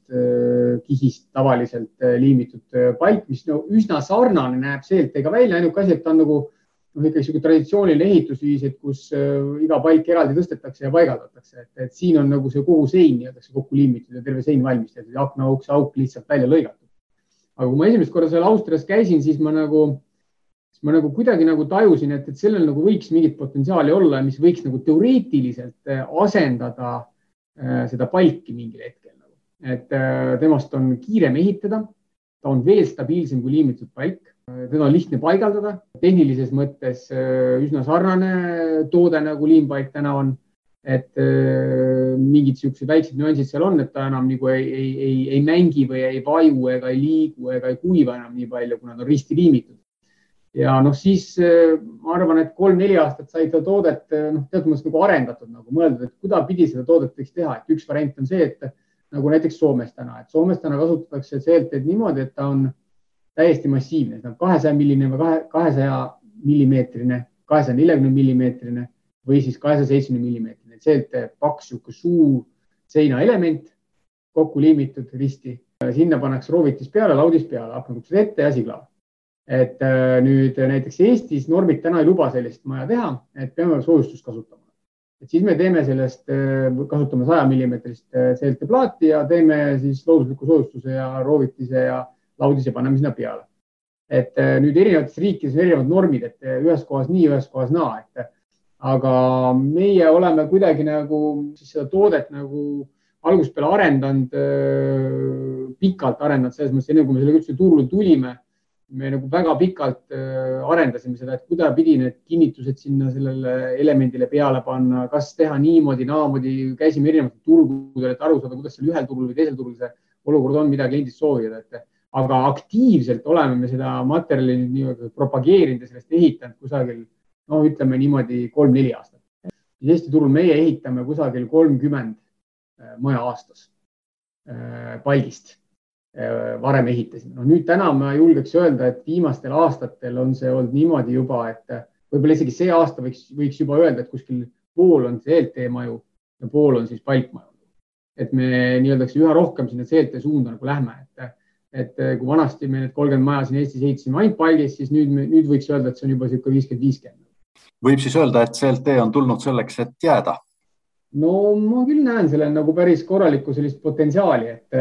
kihist tavaliselt liimitud palk, mis no, üsna sarnane näeb C L T-ga välja, ainuke asi, et ta on nagu no, ikkagi selline traditsiooniline ehitusviis, et kus iga palk eraldi tõstetakse ja paigaldatakse, et, et siin on nagu see kogu sein jätakse kokku liimitud ja terve sein valmis, et akna auk, see auk lihtsalt välja lõigatud. Aga kui ma esimest korda seal Austrias käisin, siis ma nagu ma nagu kuidagi nagu tajusin, et, et sellel nagu võiks mingit potentsiaali olla, mis võiks nagu teoreetiliselt asendada äh, seda palki mingil hetkel. Et äh, temast on kiirem ehitada, ta on veel stabiilsem kui liimitud palk, teda on lihtne paigaldada, tehnilises mõttes äh, üsna sarnane toode nagu liimpalk täna on, et äh, mingid siuksed väiksed nüansid seal on, et ta enam nagu ei, ei, ei, ei mängi või ei vaju ega ei liigu ega ei kuiva enam nii palju, kuna ta on risti liimitud. Ja noh, siis ma arvan, et kolm-neli aastat sai seda toodet noh, teatud mõttes nagu arendatud, nagu mõeldud, et kuidas pidi seda toodet võiks teha. Et üks variant on see, et nagu näiteks Soomes täna, et Soomes täna kasutatakse C L T-d niimoodi, et ta on täiesti massiivne. Ta on kahesaja millimeetrine, kahesaja millimeetrine, kahesaja neljakümne millimeetrine või siis kahesaja seitsmekümne millimeetrine. C L T paks siuke suur seinaelement, kokku liimitud risti. Sinna pannakse roovitis peale, laudis peale, aknakuksed ette ja siglava. Et nüüd näiteks Eestis normid täna ei luba sellist maja teha, et peame soojustust kasutama. Et siis me teeme sellest, kasutame saja millimeetrist C L T plaati ja teeme siis loodusliku soojustuse ja roovitise ja laudise paneme sinna peale. Et nüüd erinevates riikides on erinevad normid, et ühes kohas nii, ühes kohas naa. Et, aga meie oleme kuidagi nagu siis seda toodet nagu algusest peale arendanud, pikalt arendanud, selles mõttes enne kui me selle üldse turule tulime, me nagu väga pikalt arendasime seda, et kuidas pidi need kinnitused sinna sellele elemendile peale panna, kas teha niimoodi, naamoodi, käisime erinevatel turgudel, et aru saada, kuidas seal ühel turul või teisel turul see olukord on, mida kliendid soovivad. Et, aga aktiivselt oleme me seda materjali nii propageerinud ja sellest ehitanud kusagil, no ütleme niimoodi kolm-neli aastat. Eesti turul meie ehitame kusagil kolmkümmend maja aastas palgist. Varem ehitasime. No nüüd täna ma julgeks öelda, et viimastel aastatel on see olnud niimoodi juba, et võib-olla isegi see aasta võiks, võiks juba öelda, et kuskil pool on C L T maju ja pool on siis palkmaju. et me nii-öelda üha rohkem sinna C L T suunda nagu lähme, et, et kui vanasti me need kolmkümmend maja siin Eestis ehitasime ainult palgis, siis nüüd, nüüd võiks öelda, et see on juba siuke viiskümmend viiskümmend. Võib siis öelda, et C L T on tulnud selleks, et jääda? No ma küll näen selle nagu päris korralikku sellist potentsiaali, et,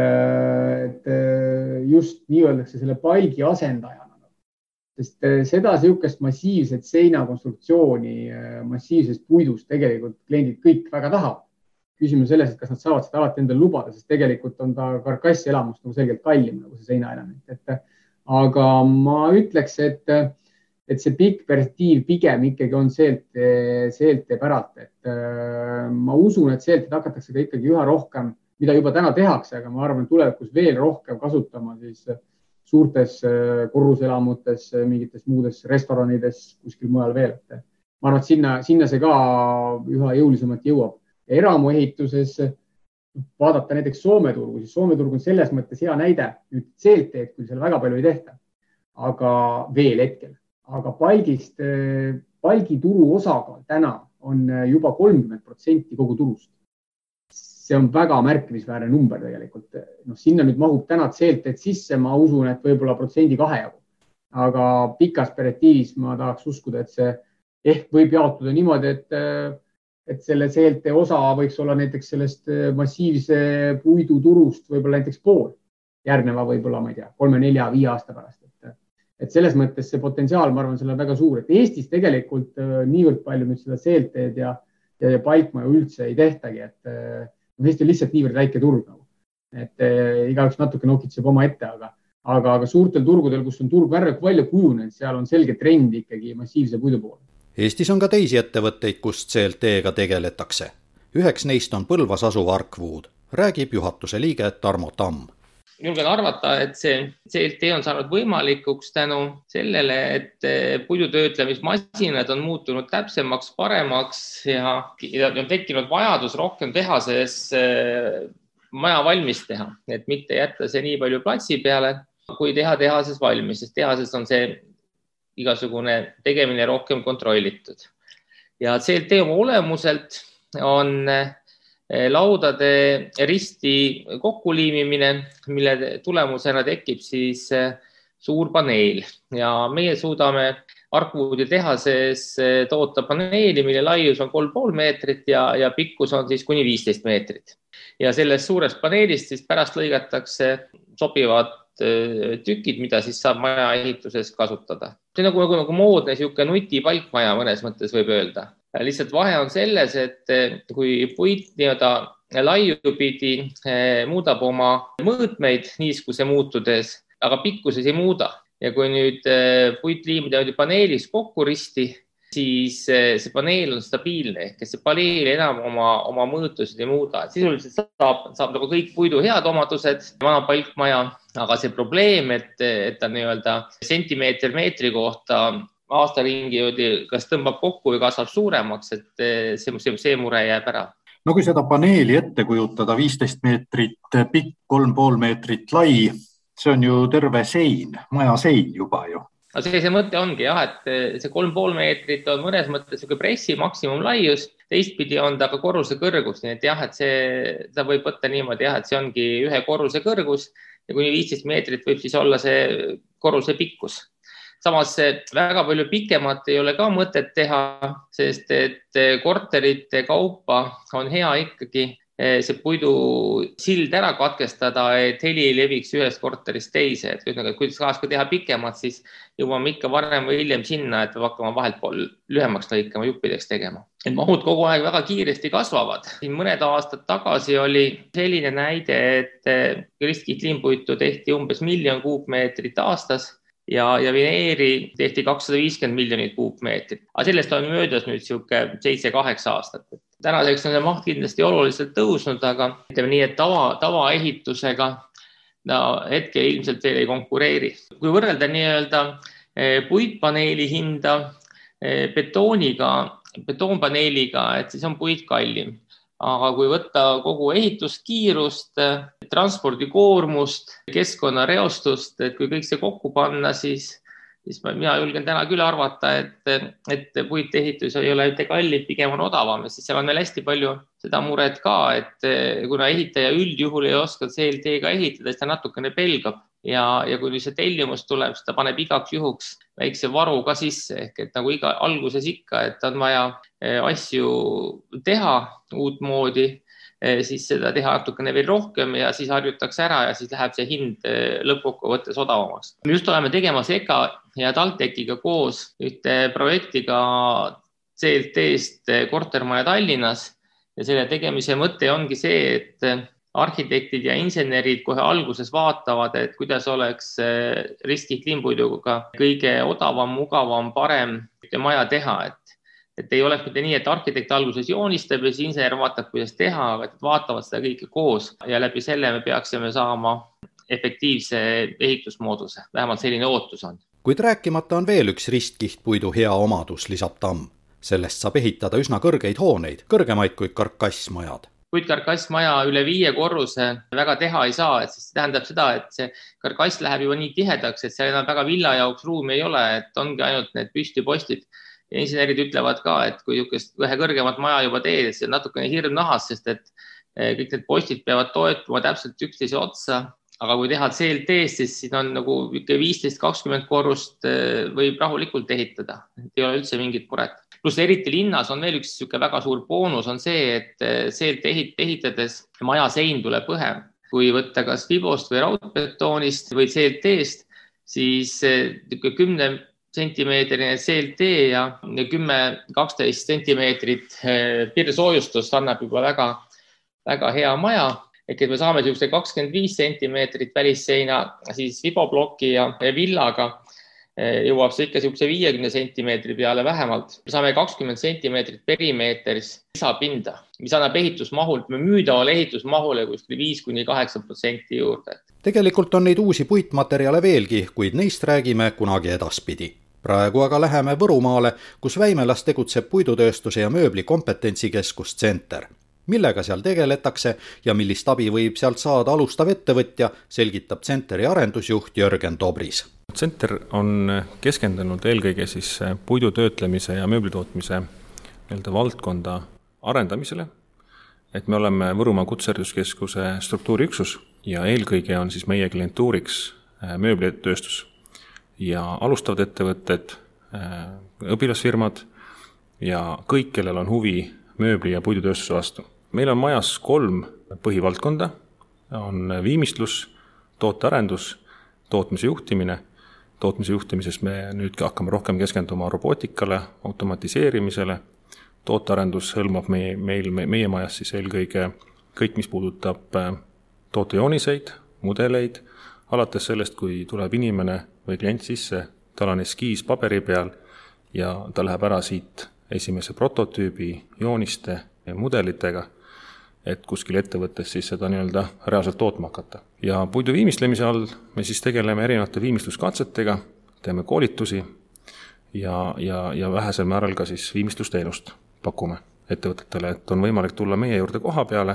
et just nii öeldakse selle palgi asendajana. Sest seda siukest massiivset seinakonstruktsiooni massiivsest puidust tegelikult kliendid kõik väga tahab. Küsimus selles, et kas nad saavad seda alati endale lubada, sest tegelikult on ta karkassi elamust nagu selgelt kallim nagu see seinaelement. Et, aga ma ütleks, et, et see pikk perspektiiv pigem ikkagi on C L T, C L T päralt. Et ma usun, et C L T hakatakse ka ikkagi üha rohkem, mida juba täna tehakse, aga ma arvan, tulevikus veel rohkem kasutama siis suurtes korruselamutes, mingites muudes restoranides, kuskil mujal veel. Ma arvan, et sinna, sinna see ka üha jõulisemalt jõuab. Eramuehituses vaadata näiteks Soome turgu, siis Soome turg on selles mõttes hea näide. Nüüd C L T, küll seal väga palju ei tehta, aga veel hetkel. Aga palgist, palgituru osakaal täna on juba kolmkümmend protsenti kogu turust. See on väga märkimisväärne number tegelikult. No, sinna nüüd mahub täna C L T sisse, ma usun, et võib-olla protsendi kahe jagu. Aga pikas perspektiivis ma tahaks uskuda, et see ehk võib jaotuda niimoodi, et, et selle C L T osa võiks olla näiteks sellest massiivse puidu turust võib-olla näiteks pool. Järgneva võib-olla, ma ei tea, kolme, nelja, viie aasta pärast. Et, et selles mõttes see potentsiaal, ma arvan, selle on väga suur. Et Eestis tegelikult niivõrd palju nüüd seda C L T-d ja, ja palkmaju üldse ei tehtagi, et Eesti on lihtsalt niivõrd väike turg. Et eh, igaüks natuke nokitseb oma ette, aga, aga, aga suurtel turgudel, kus on turg väga palju kujunenud, seal on selge trend ikkagi massiivse puidu poole. Eestis on ka teisi ettevõtteid, kus C L T-ga tegeletakse. Üheks neist on Põlvas asuv Arkwood, räägib juhatuse liige Tarmo Tamm. Julgen arvata, et see C L T on saanud võimalikuks tänu sellele, et puidutöötlemismasinad on muutunud täpsemaks, paremaks ja, ja on tekkinud vajadus rohkem tehases maja valmis teha, et mitte jätta see nii palju platsi peale, kui teha tehases valmis, sest tehases on see igasugune tegemine rohkem kontrollitud. Ja C L T oma olemuselt on laudade risti kokkuliimimine, mille tulemusena tekib siis suur paneel ja meie suudame Arkwoodi tehases toota paneeli, mille laius on kolm pool meetrit ja, ja pikkus on siis kuni viisteist meetrit. Ja sellest suurest paneelist siis pärast lõigatakse sobivad tükid, mida siis saab maja ehituses kasutada. See on nagu, nagu, nagu moodne siuke nutipalkmaja mõnes mõttes võib öelda. Lihtsalt vahe on selles, et kui puit nii-öelda laiupidi muudab oma mõõtmeid niiskuse muutudes, aga pikkuses ei muuda. Ja kui nüüd puit liimida paneelis kokku risti, siis see paneel on stabiilne, ehk see paneel enam oma, oma mõõtused ei muuda. Sisuliselt saab, saab nagu kõik puidu head omadused, vana palkmaja, aga see probleem, et, et ta nii-öelda sentimeeter meetri kohta aasta ringi kas tõmbab kokku või kasvab suuremaks, et see, see, see mure jääb ära. No kui seda paneeli ette kujutada viisteist meetrit pikk, kolm pool meetrit lai, see on ju terve sein, maja sein juba ju. No see, see mõte ongi jah, et see kolm pool meetrit on mõnes mõttes pressi maksimum laius, teistpidi on ta ka korruse kõrgus, nii et jah, et see, ta võib võtta niimoodi jah, et see ongi ühe korruse kõrgus ja kuni viisteist meetrit võib siis olla see korruse pikkus. Samas väga palju pikemat ei ole ka mõtet teha, sest et korterite kaupa on hea ikkagi see puidu sild ära katkestada, et heli ei leviks ühest korterist teise. Et kui saaks ka teha pikemat, siis jõuame ikka varem või hiljem sinna, et peab hakkama vahelt pool lühemaks lõikama, juppideks tegema. Et mahud kogu aeg väga kiiresti kasvavad. Siin mõned aastad tagasi oli selline näide, et ristkihliimpuitu tehti umbes miljon kuupmeetrit aastas. Ja, ja vineeri tehti kakssada viiskümmend miljonit kuupmeetrit. Aga sellest on möödas nüüd siuke seitse kaheksa aastat. Tänaseks on see maht kindlasti oluliselt tõusnud, aga ütleme nii, et tava, tava ehitusega no, hetkel ilmselt veel ei konkureeri. Kui võrrelda nii-öelda puitpaneeli hinda betooniga, betoonpaneeliga, et siis on puit kallim. Aga kui võtta kogu ehituskiirust, transpordikoormust, keskkonnareostust, et kui kõik see kokku panna, siis, siis ma, mina julgen täna küll arvata, et, et puitehitus ei ole mitte kallid, pigem on odavam. Siis seal on veel hästi palju seda muret ka, et kuna ehitaja üldjuhul ei oska C L T-ga ehitada, siis ta natukene pelgab. Ja, ja kui see tellimus tuleb, siis ta paneb igaks juhuks väikse varu ka sisse, ehk et nagu iga alguses ikka, et on vaja asju teha uut moodi, siis seda teha natukene veel rohkem ja siis harjutakse ära ja siis läheb see hind lõppkokkuvõttes odavamaks. Just oleme tegemas E K A ja TalTechiga koos ühte projektiga C L T-st kortermaja Tallinnas ja selle tegemise mõte ongi see, et arhitektid ja insenerid kohe alguses vaatavad, et kuidas oleks ristkliimpuiduga kõige odavam, mugavam, parem maja teha. Et, et ei oleks mitte nii, et arhitekt alguses joonistab ja siis insener vaatab, kuidas teha, aga vaatavad seda kõike koos ja läbi selle me peaksime saama efektiivse ehitusmooduse. Vähemalt selline ootus on. Kuid rääkimata on veel üks ristkihtpuidu hea omadus, lisab Tamm. Sellest saab ehitada üsna kõrgeid hooneid, kõrgemaid kui karkassmajad. Kuid karkassmaja üle viie korruse väga teha ei saa, et siis tähendab seda, et see karkass läheb juba nii tihedaks, et seal enam väga villa jaoks ruumi ei ole, et ongi ainult need püstipostid. Ja insenerid ütlevad ka, et kui ühe kõrgemat maja juba teed, see on natukene hirm nahas, sest et kõik need postid peavad toetuma täpselt üksteise otsa. Aga kui teha C L T-st, siis siin on nagu viisteist kakskümmend korrust võib rahulikult ehitada. Ei ole üldse mingit muret. Plus eriti linnas on veel üks väga suur boonus on see, et C L T ehitades maja sein tuleb õhem. Kui võtta kas fibost või raudbetoonist või C L T-st, siis kümne sentimeetrine C L T ja kümme kaksteist sentimeetrit piirsoojustust annab juba väga, väga hea maja. Ehk et me saame kakskümmend viis sentimeetrit välisseina, siis fibobloki ja villaga jõuab see ikka viiekümne sentimeetri peale vähemalt. Me saame kakskümmend sentimeetrit perimeetris lisapinda, mis annab ehitusmahult, me müüdavale ehitusmahule kuskil viis kuni kaheksa protsenti juurde. Tegelikult on neid uusi puitmaterjale veelgi, kuid neist räägime kunagi edaspidi. Praegu aga läheme Võrumaale, kus Väimelas tegutseb puidutööstuse ja mööbli kompetentsikeskus Center. Millega seal tegeletakse ja millist abi võib sealt saada alustav ettevõtja, selgitab Centeri arendusjuht Jörgen Dobris. Center on keskendunud eelkõige siis puidutöötlemise ja mööblitootmise valdkonda arendamisele. Et me oleme Võrumaa Kutsehariduseskuse struktuuriüksus ja eelkõige on siis meie klientuuriks mööblitööstus ja alustavad ettevõtted, õpilasfirmad ja kõik, kellel on huvi mööbli ja puidutööstuse vastu. Meil on majas kolm põhivaldkonda, on viimistlus, tootearendus, tootmise juhtimine. Tootmise juhtimises me nüüd hakkame rohkem keskenduma robootikale, automatiseerimisele. Tootearendus hõlmab meie, meil, meie majas siis eelkõige kõik, mis puudutab tootejooniseid, mudeleid, alates sellest, kui tuleb inimene või klient sisse, tal on eskiis paberi peal ja ta läheb ära siit esimese prototüübi jooniste ja mudelitega, et kuskil ettevõttes siis seda nii-öelda reaalselt tootma hakata. Ja puidu viimistlemise all me siis tegeleme erinevate viimistluskatsetega, teeme koolitusi ja, ja, ja vähesel määral ka siis viimistlusteenust pakume ettevõtetele, et on võimalik tulla meie juurde koha peale,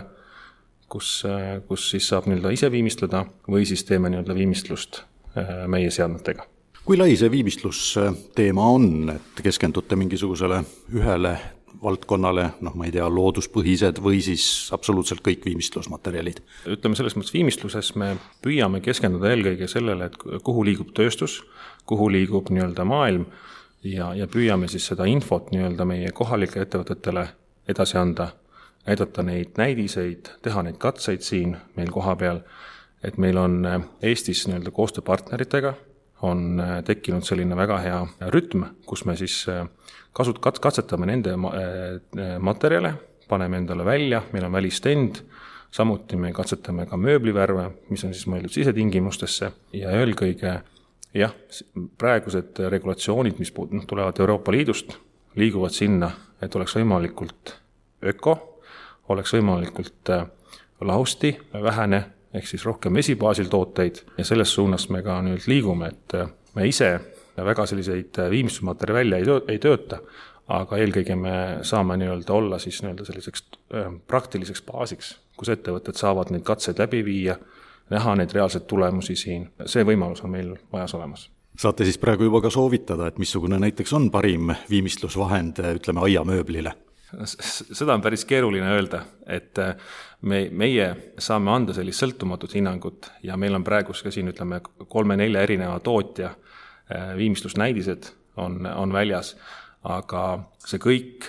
kus, kus siis saab nii-öelda ise viimistleda või siis teeme nii-öelda viimistlust meie seadmetega. Kui lai see viimistlusteema on, et keskendute mingisugusele ühele valdkonnale, noh ma ei tea, looduspõhised või siis absoluutselt kõik viimistlusmaterjalid? Ütleme selles mõttes viimistluses me püüame keskenduda eelkõige sellele, et kuhu liigub tööstus, kuhu liigub nii-öelda maailm ja, ja püüame siis seda infot nii-öelda meie kohalike ettevõtetele edasi anda, näidata neid näidiseid, teha neid katseid siin meil koha peal, et meil on Eestis nii-öelda koostööpartneritega on tekkinud selline väga hea rütm, kus me siis kasut-, katsetame nende materjale, paneme endale välja, meil on välistend, samuti me katsetame ka mööblivärve, mis on siis mõeldud sisetingimustesse ja eelkõige jah, praegused regulatsioonid, mis tulevad Euroopa Liidust, liiguvad sinna, et oleks võimalikult öko, oleks võimalikult lausti, vähene, ehk siis rohkem vesibaasil tooteid ja selles suunas me ka nüüd liigume, et me ise väga selliseid viimistlusmaterjali välja ei tööta, aga eelkõige me saame nii-öelda olla siis nii-öelda selliseks praktiliseks baasiks, kus ettevõtted saavad neid katseid läbi viia, näha neid reaalseid tulemusi siin. See võimalus on meil vajas olemas. Saate siis praegu juba ka soovitada, et missugune näiteks on parim viimistlusvahend, ütleme, aiamööblile? Seda on päris keeruline öelda, et me, meie saame anda sellist sõltumatut hinnangut ja meil on praegus ka siin, ütleme, kolme-nelja erineva tootja viimistlusnäidised on, on väljas, aga see kõik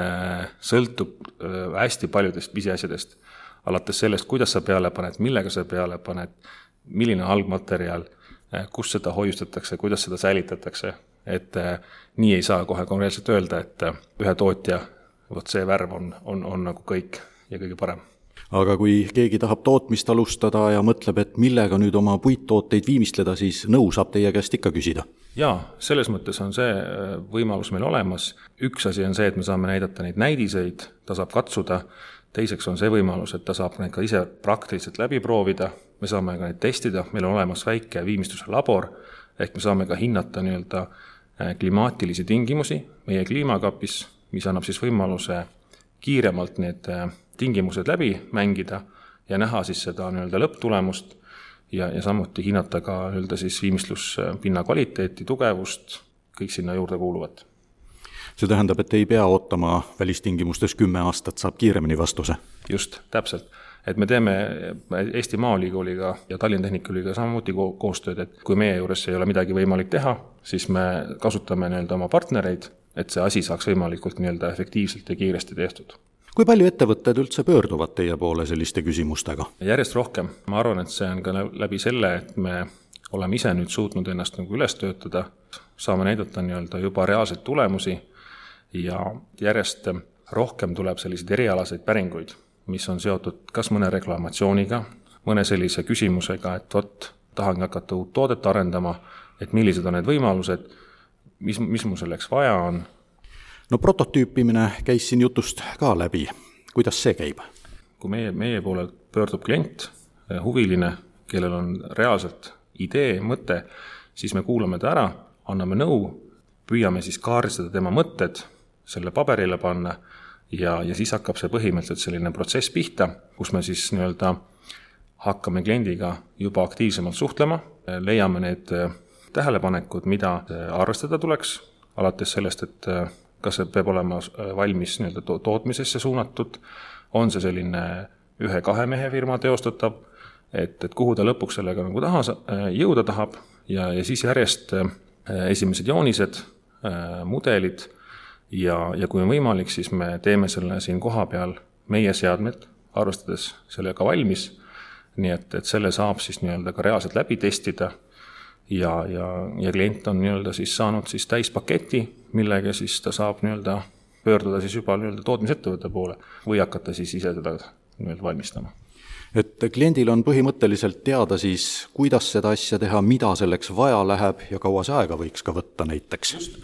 sõltub hästi paljudest pisiasjadest, alates sellest, kuidas sa peale paned, millega sa peale paned, milline algmaterjal, kus seda hoiustatakse, kuidas seda säilitatakse, et nii ei saa kohe konkreetselt öelda, et ühe tootja, vot see värv on, on, on nagu kõik ja kõige parem. Aga kui keegi tahab tootmist alustada ja mõtleb, et millega nüüd oma puittooteid viimistleda, siis nõu saab teie käest ikka küsida? Jaa, selles mõttes on see võimalus meil olemas. Üks asi on see, et me saame näidata neid näidiseid, ta saab katsuda. Teiseks on see võimalus, et ta saab neid ka ise praktiliselt läbi proovida. Me saame ka neid testida, meil on olemas väike viimistluse labor, ehk me saame ka hinnata nii-öelda klimaatilisi tingimusi meie kliimakapis, mis annab siis võimaluse kiiremalt need tingimused läbi mängida ja näha siis seda nii-öelda lõpptulemust ja, ja samuti hinnata ka nii-öelda siis viimistluspinna kvaliteeti, tugevust, kõik sinna juurde kuuluvat. See tähendab, et ei pea ootama välistingimustes kümme aastat, saab kiiremini vastuse? Just, täpselt. Et me teeme Eesti Maaülikooliga ja Tallinna Tehnikaülikooliga samamoodi koostööd, et kui meie juures ei ole midagi võimalik teha, siis me kasutame nii-öelda oma partnereid, et see asi saaks võimalikult nii-öelda efektiivselt ja kiiresti tehtud. Kui palju ettevõtted üldse pöörduvad teie poole selliste küsimustega? Järjest rohkem. Ma arvan, et see on ka läbi selle, et me oleme ise nüüd suutnud ennast nagu üles töötada, saame näidata nii-öelda juba reaalseid tulemusi ja järjest rohkem tuleb selliseid erialaseid päringuid, mis on seotud kas mõne reklamatsiooniga, mõne sellise küsimusega, et vot, tahan hakata uut toodet arendama, et millised on need võimalused, mis, mis mu selleks vaja on. No prototüüpimine käis siin jutust ka läbi. Kuidas see käib? Kui meie, meie poole pöördub klient, huviline, kellel on reaalselt idee, mõte, siis me kuulame ta ära, anname nõu, püüame siis kaardistada tema mõtted, selle paberile panna ja, ja siis hakkab see põhimõtteliselt selline protsess pihta, kus me siis nii-öelda hakkame kliendiga juba aktiivsemalt suhtlema, leiame need tähelepanekud, mida arvestada tuleks, alates sellest, et kas see peab olema valmis nii-öelda tootmisesse suunatud, on see selline ühe-kahe mehe firma teostatav, et, et kuhu ta lõpuks sellega nagu taha, jõuda tahab ja, ja siis järjest esimesed joonised, mudelid ja, ja kui on võimalik, siis me teeme selle siin koha peal meie seadmed, arvestades sellega valmis, nii et, et selle saab siis nii-öelda ka reaalselt läbi testida ja, ja, ja klient on nii-öelda siis saanud siis täispaketi, millega siis ta saab nii-öelda pöörduda siis juba nii-öelda tootmisettevõtte poole või hakata siis ise seda nii-öelda valmistama. Et kliendil on põhimõtteliselt teada siis, kuidas seda asja teha, mida selleks vaja läheb ja kaua see aega võiks ka võtta näiteks. Just.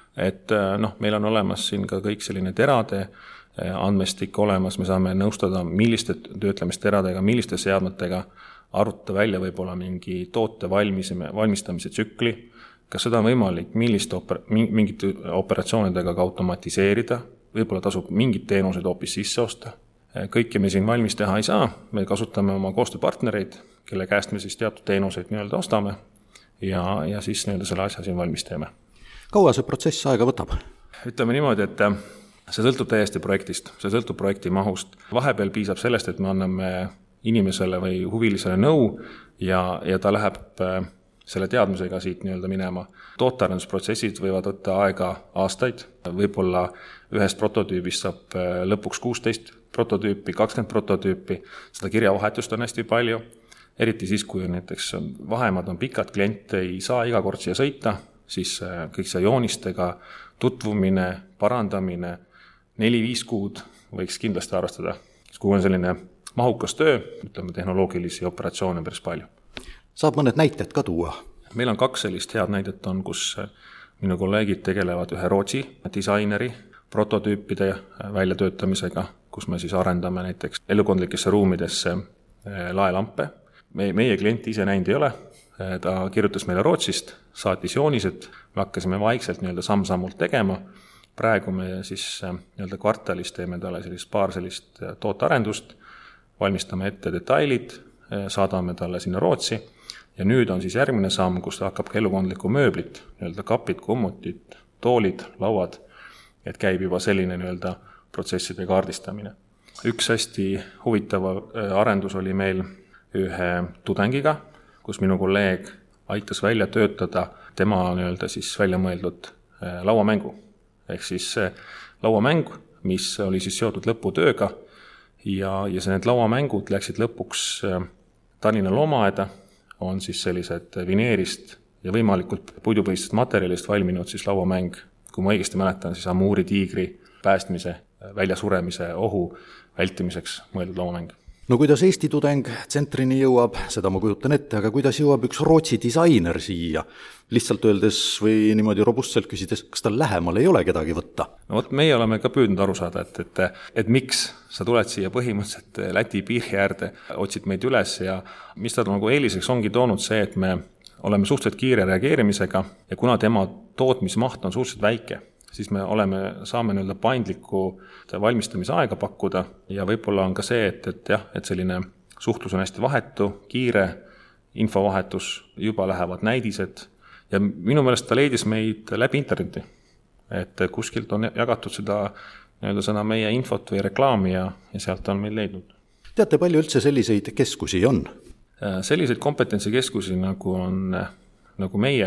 Et noh, meil on olemas siin ka kõik selline terade andmestik olemas, me saame nõustada milliste töötlemisteradega, milliste seadmetega, arutada välja võib-olla mingi toote valmisime, valmistamise tsükli, kas seda on võimalik milliste oper, mingite operatsioonidega ka automatiseerida, võib-olla tasub mingid teenused hoopis sisse osta. Kõike me siin valmis teha ei saa, me kasutame oma koostööpartnereid, kelle käest me siis teatud teenuseid nii-öelda ostame ja, ja siis nii-öelda selle asja siin valmis teeme. Kaua see protsess aega võtab? Ütleme niimoodi, et see sõltub täiesti projektist, see sõltub projekti mahust. Vahepeal piisab sellest, et me anname inimesele või huvilisele nõu ja, ja ta läheb selle teadmisega siit nii-öelda minema. Tootearendusprotsessid võivad võtta aega aastaid, võib-olla ühest prototüübist saab lõpuks kuusteist prototüüpi, kakskümmend prototüüpi, seda kirjavahetust on hästi palju, eriti siis, kui näiteks vahemad on pikad, klient ei saa iga kord siia sõita, siis kõik see joonistega tutvumine, parandamine, neli-viis kuud võiks kindlasti arvestada. Kui on selline mahukas töö, ütleme tehnoloogilisi operatsioone päris palju. Saab mõned näited ka tuua? Meil on kaks sellist head näidet on, kus minu kolleegid tegelevad ühe Rootsi disaineri prototüüpide väljatöötamisega, kus me siis arendame näiteks elukondlikesse ruumidesse laelampe. Me, meie klient ise näinud ei ole, ta kirjutas meile Rootsist, saatis joonised, me hakkasime vaikselt nii-öelda samm-sammult tegema. Praegu me siis nii-öelda kvartalis teeme talle sellist paar sellist tootearendust, valmistame ette detailid, saadame talle sinna Rootsi ja nüüd on siis järgmine samm, kus ta hakkab ka elukondlikku mööblit, nii-öelda kapid, kummutid, toolid, lauad, et käib juba selline nii-öelda protsesside kaardistamine. Üks hästi huvitav arendus oli meil ühe tudengiga, kus minu kolleeg aitas välja töötada tema nii-öelda siis välja mõeldud lauamängu. Ehk siis lauamäng, mis oli siis seotud lõputööga ja, ja see need lauamängud läksid lõpuks Tallinna loomaaeda, on siis sellised vineerist ja võimalikult puidupõhistest materjalist valminud siis lauamäng, kui ma õigesti mäletan, siis amuuri tiigri päästmise, väljasuremise ohu vältimiseks mõeldud lauamäng. No kuidas Eesti tudeng tsentrini jõuab, seda ma kujutan ette, aga kuidas jõuab üks Rootsi disainer siia? Lihtsalt öeldes või niimoodi robustselt küsides, kas tal lähemal ei ole kedagi võtta? No vot, meie oleme ka püüdnud aru saada, et, et, et miks sa tuled siia põhimõtteliselt Läti piiri äärde, otsid meid üles ja mis ta nagu eeliseks ongi toonud see, et me oleme suhteliselt kiire reageerimisega ja kuna tema tootmismaht on suhteliselt väike, siis me oleme, saame nii-öelda paindlikku valmistamise aega pakkuda ja võib-olla on ka see, et, et jah, et selline suhtlus on hästi vahetu, kiire, infovahetus, juba lähevad näidised ja minu meelest ta leidis meid läbi interneti. Et kuskilt on jagatud seda nii-öelda sõna meie infot või reklaami ja, ja sealt on meil leidnud. Teate, palju üldse selliseid keskusi on? Selliseid kompetentsikeskusi nagu on nagu meie,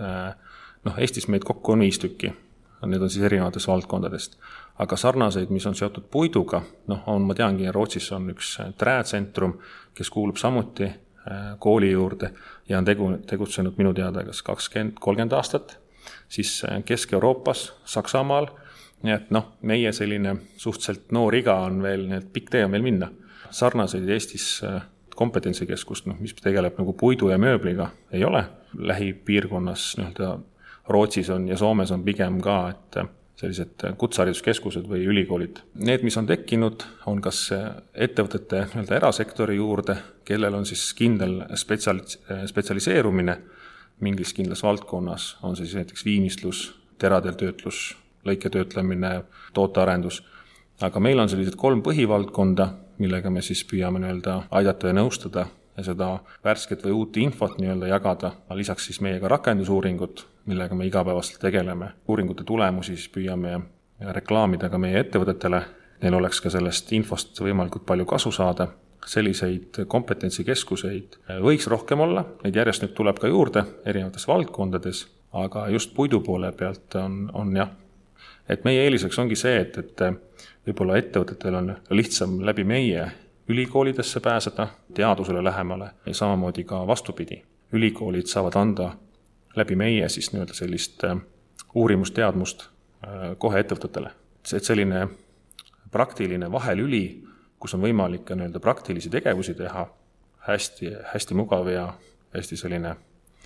noh Eestis meid kokku on viis tükki. Need on siis erinevatest valdkondadest. Aga sarnaseid, mis on seotud puiduga, noh, on, ma teangi, Rootsis on üks träetsentrum, kes kuulub samuti kooli juurde ja on tegu, tegutsenud minu teada kas kakskümmend kolmkümmend aastat, siis Kesk-Euroopas, Saksamaal, nii et noh, meie selline suhteliselt noor iga on veel, nii et pikk tee on meil minna. Sarnaseid Eestis kompetentsikeskust, noh, mis tegeleb nagu puidu ja mööbliga, ei ole. Lähipiirkonnas nii-öelda Rootsis on ja Soomes on pigem ka, et sellised kutsehariduskeskused või ülikoolid. Need, mis on tekkinud, on kas ettevõtete nii-öelda erasektori juurde, kellel on siis kindel spetsialis- spetsialiseerumine mingis kindlas valdkonnas, on see siis näiteks viimistlus, teradeltöötlus, lõiketöötlemine, tootearendus. Aga meil on sellised kolm põhivaldkonda, millega me siis püüame nii-öelda aidata ja nõustada ja seda värsket või uut infot nii-öelda jagada. Lisaks siis meiega rakendusuuringud, millega me igapäevast tegeleme. Uuringute tulemusi siis püüame reklaamida ka meie ettevõtetele. Neil oleks ka sellest infost võimalikult palju kasu saada. Selliseid kompetentsikeskuseid võiks rohkem olla. Neid järjest nüüd tuleb ka juurde erinevates valdkondades, aga just puidu poole pealt on, on jah. Et meie eeliseks ongi see, et, et võib-olla ettevõtetel on lihtsam läbi meie ülikoolidesse pääseda, teadusele lähemale ja samamoodi ka vastupidi. Ülikoolid saavad anda läbi meie siis nii-öelda sellist uurimusteadmust kohe ettevõtetele. Et selline praktiline vahelüli, kus on võimalik ka nii-öelda praktilisi tegevusi teha, hästi, hästi mugav ja hästi selline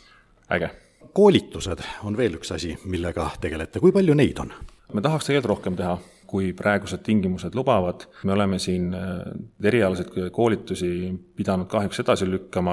äge. Koolitused on veel üks asi, millega tegelete. Kui palju neid on? Me tahaks tegelikult rohkem teha, kui praegused tingimused lubavad. Me oleme siin erialaseid koolitusi pidanud kahjuks edasi lükkama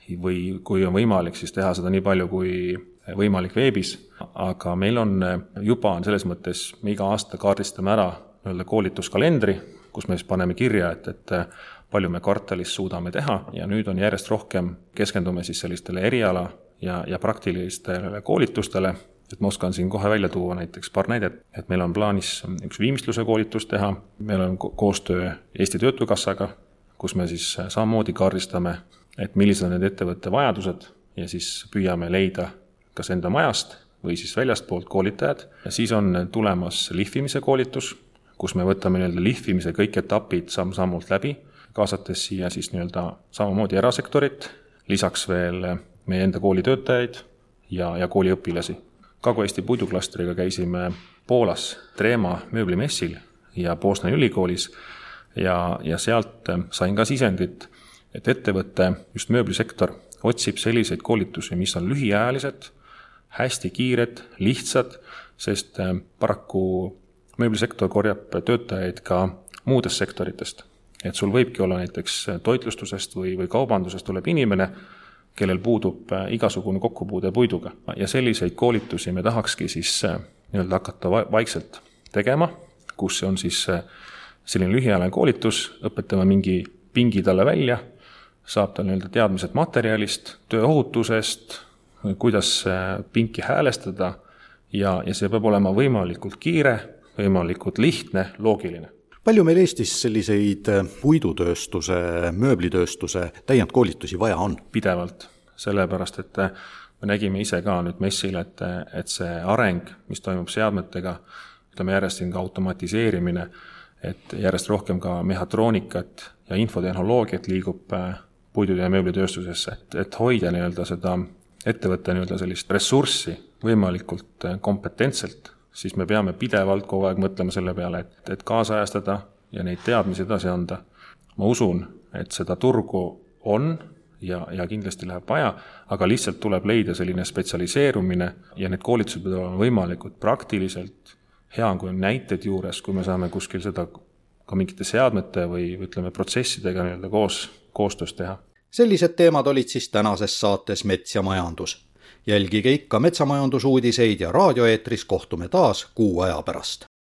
või kui on võimalik, siis teha seda nii palju kui võimalik veebis. Aga meil on juba selles mõttes, me iga aasta kaardistame ära koolituskalendri, kus me siis paneme kirja, et, et palju me kvartalis suudame teha ja nüüd on järjest rohkem keskendume siis sellistele eriala ja, ja praktilistele koolitustele. Et ma oskan siin kohe välja tuua näiteks paar näidet, et meil on plaanis üks viimistluse koolitus teha, meil on koostöö Eesti Töötukassaga, kus me siis samamoodi kaardistame, et millised on need ettevõtte vajadused ja siis püüame leida kas enda majast või siis väljastpoolt koolitajad. Ja siis on tulemas lihvimise koolitus, kus me võtame nii-öelda lihvimise kõik etapid samm-sammult läbi, kaasates siia siis nii-öelda samamoodi erasektorit, lisaks veel meie enda koolitöötajaid ja, ja kooliõpilasi. Kagu-Eesti puiduklastriga käisime Poolas Trema mööblimessil ja Poznań ülikoolis ja, ja sealt sain ka sisendit, et ettevõtte, just mööblisektor, otsib selliseid koolitusi, mis on lühiajalised, hästi kiired, lihtsad, sest paraku mööblisektor korjab töötajaid ka muudest sektoritest. Et sul võibki olla näiteks toitlustusest või, või kaubandusest tuleb inimene, kellel puudub igasugune kokkupuude puiduga. Ja selliseid koolitusi me tahakski siis nii-öelda hakata vaikselt tegema, kus on siis selline lühiajaline koolitus, õpetame mingi pingi talle välja, saab tal nii-öelda teadmised materjalist, tööohutusest, kuidas pinki häälestada ja, ja see peab olema võimalikult kiire, võimalikult lihtne, loogiline. Palju meil Eestis selliseid puidutööstuse, mööblitööstuse täiendkoolitusi vaja on? Pidevalt, sellepärast, et me nägime ise ka nüüd messil, et, et see areng, mis toimub seadmetega, ütleme järjest siin ka automatiseerimine, et järjest rohkem ka mehhatroonikat ja infotehnoloogiat liigub puidu- ja mööblitööstusesse, et, et hoida nii-öelda seda ettevõtte nii-öelda sellist ressurssi võimalikult kompetentselt, siis me peame pidevalt kogu aeg mõtlema selle peale, et, et kaasajastada ja neid teadmisi edasi anda. Ma usun, et seda turgu on ja, ja kindlasti läheb vaja, aga lihtsalt tuleb leida selline spetsialiseerumine ja need koolitused peavad olema võimalikud praktiliselt. Hea on, kui on näited juures, kui me saame kuskil seda ka mingite seadmete või ütleme protsessidega nii-öelda koos, koostöös teha. Sellised teemad olid siis tänases saates Mets ja majandus. Jälgige ikka metsamajandusuudiseid ja raadioeetris kohtume taas kuu aja pärast.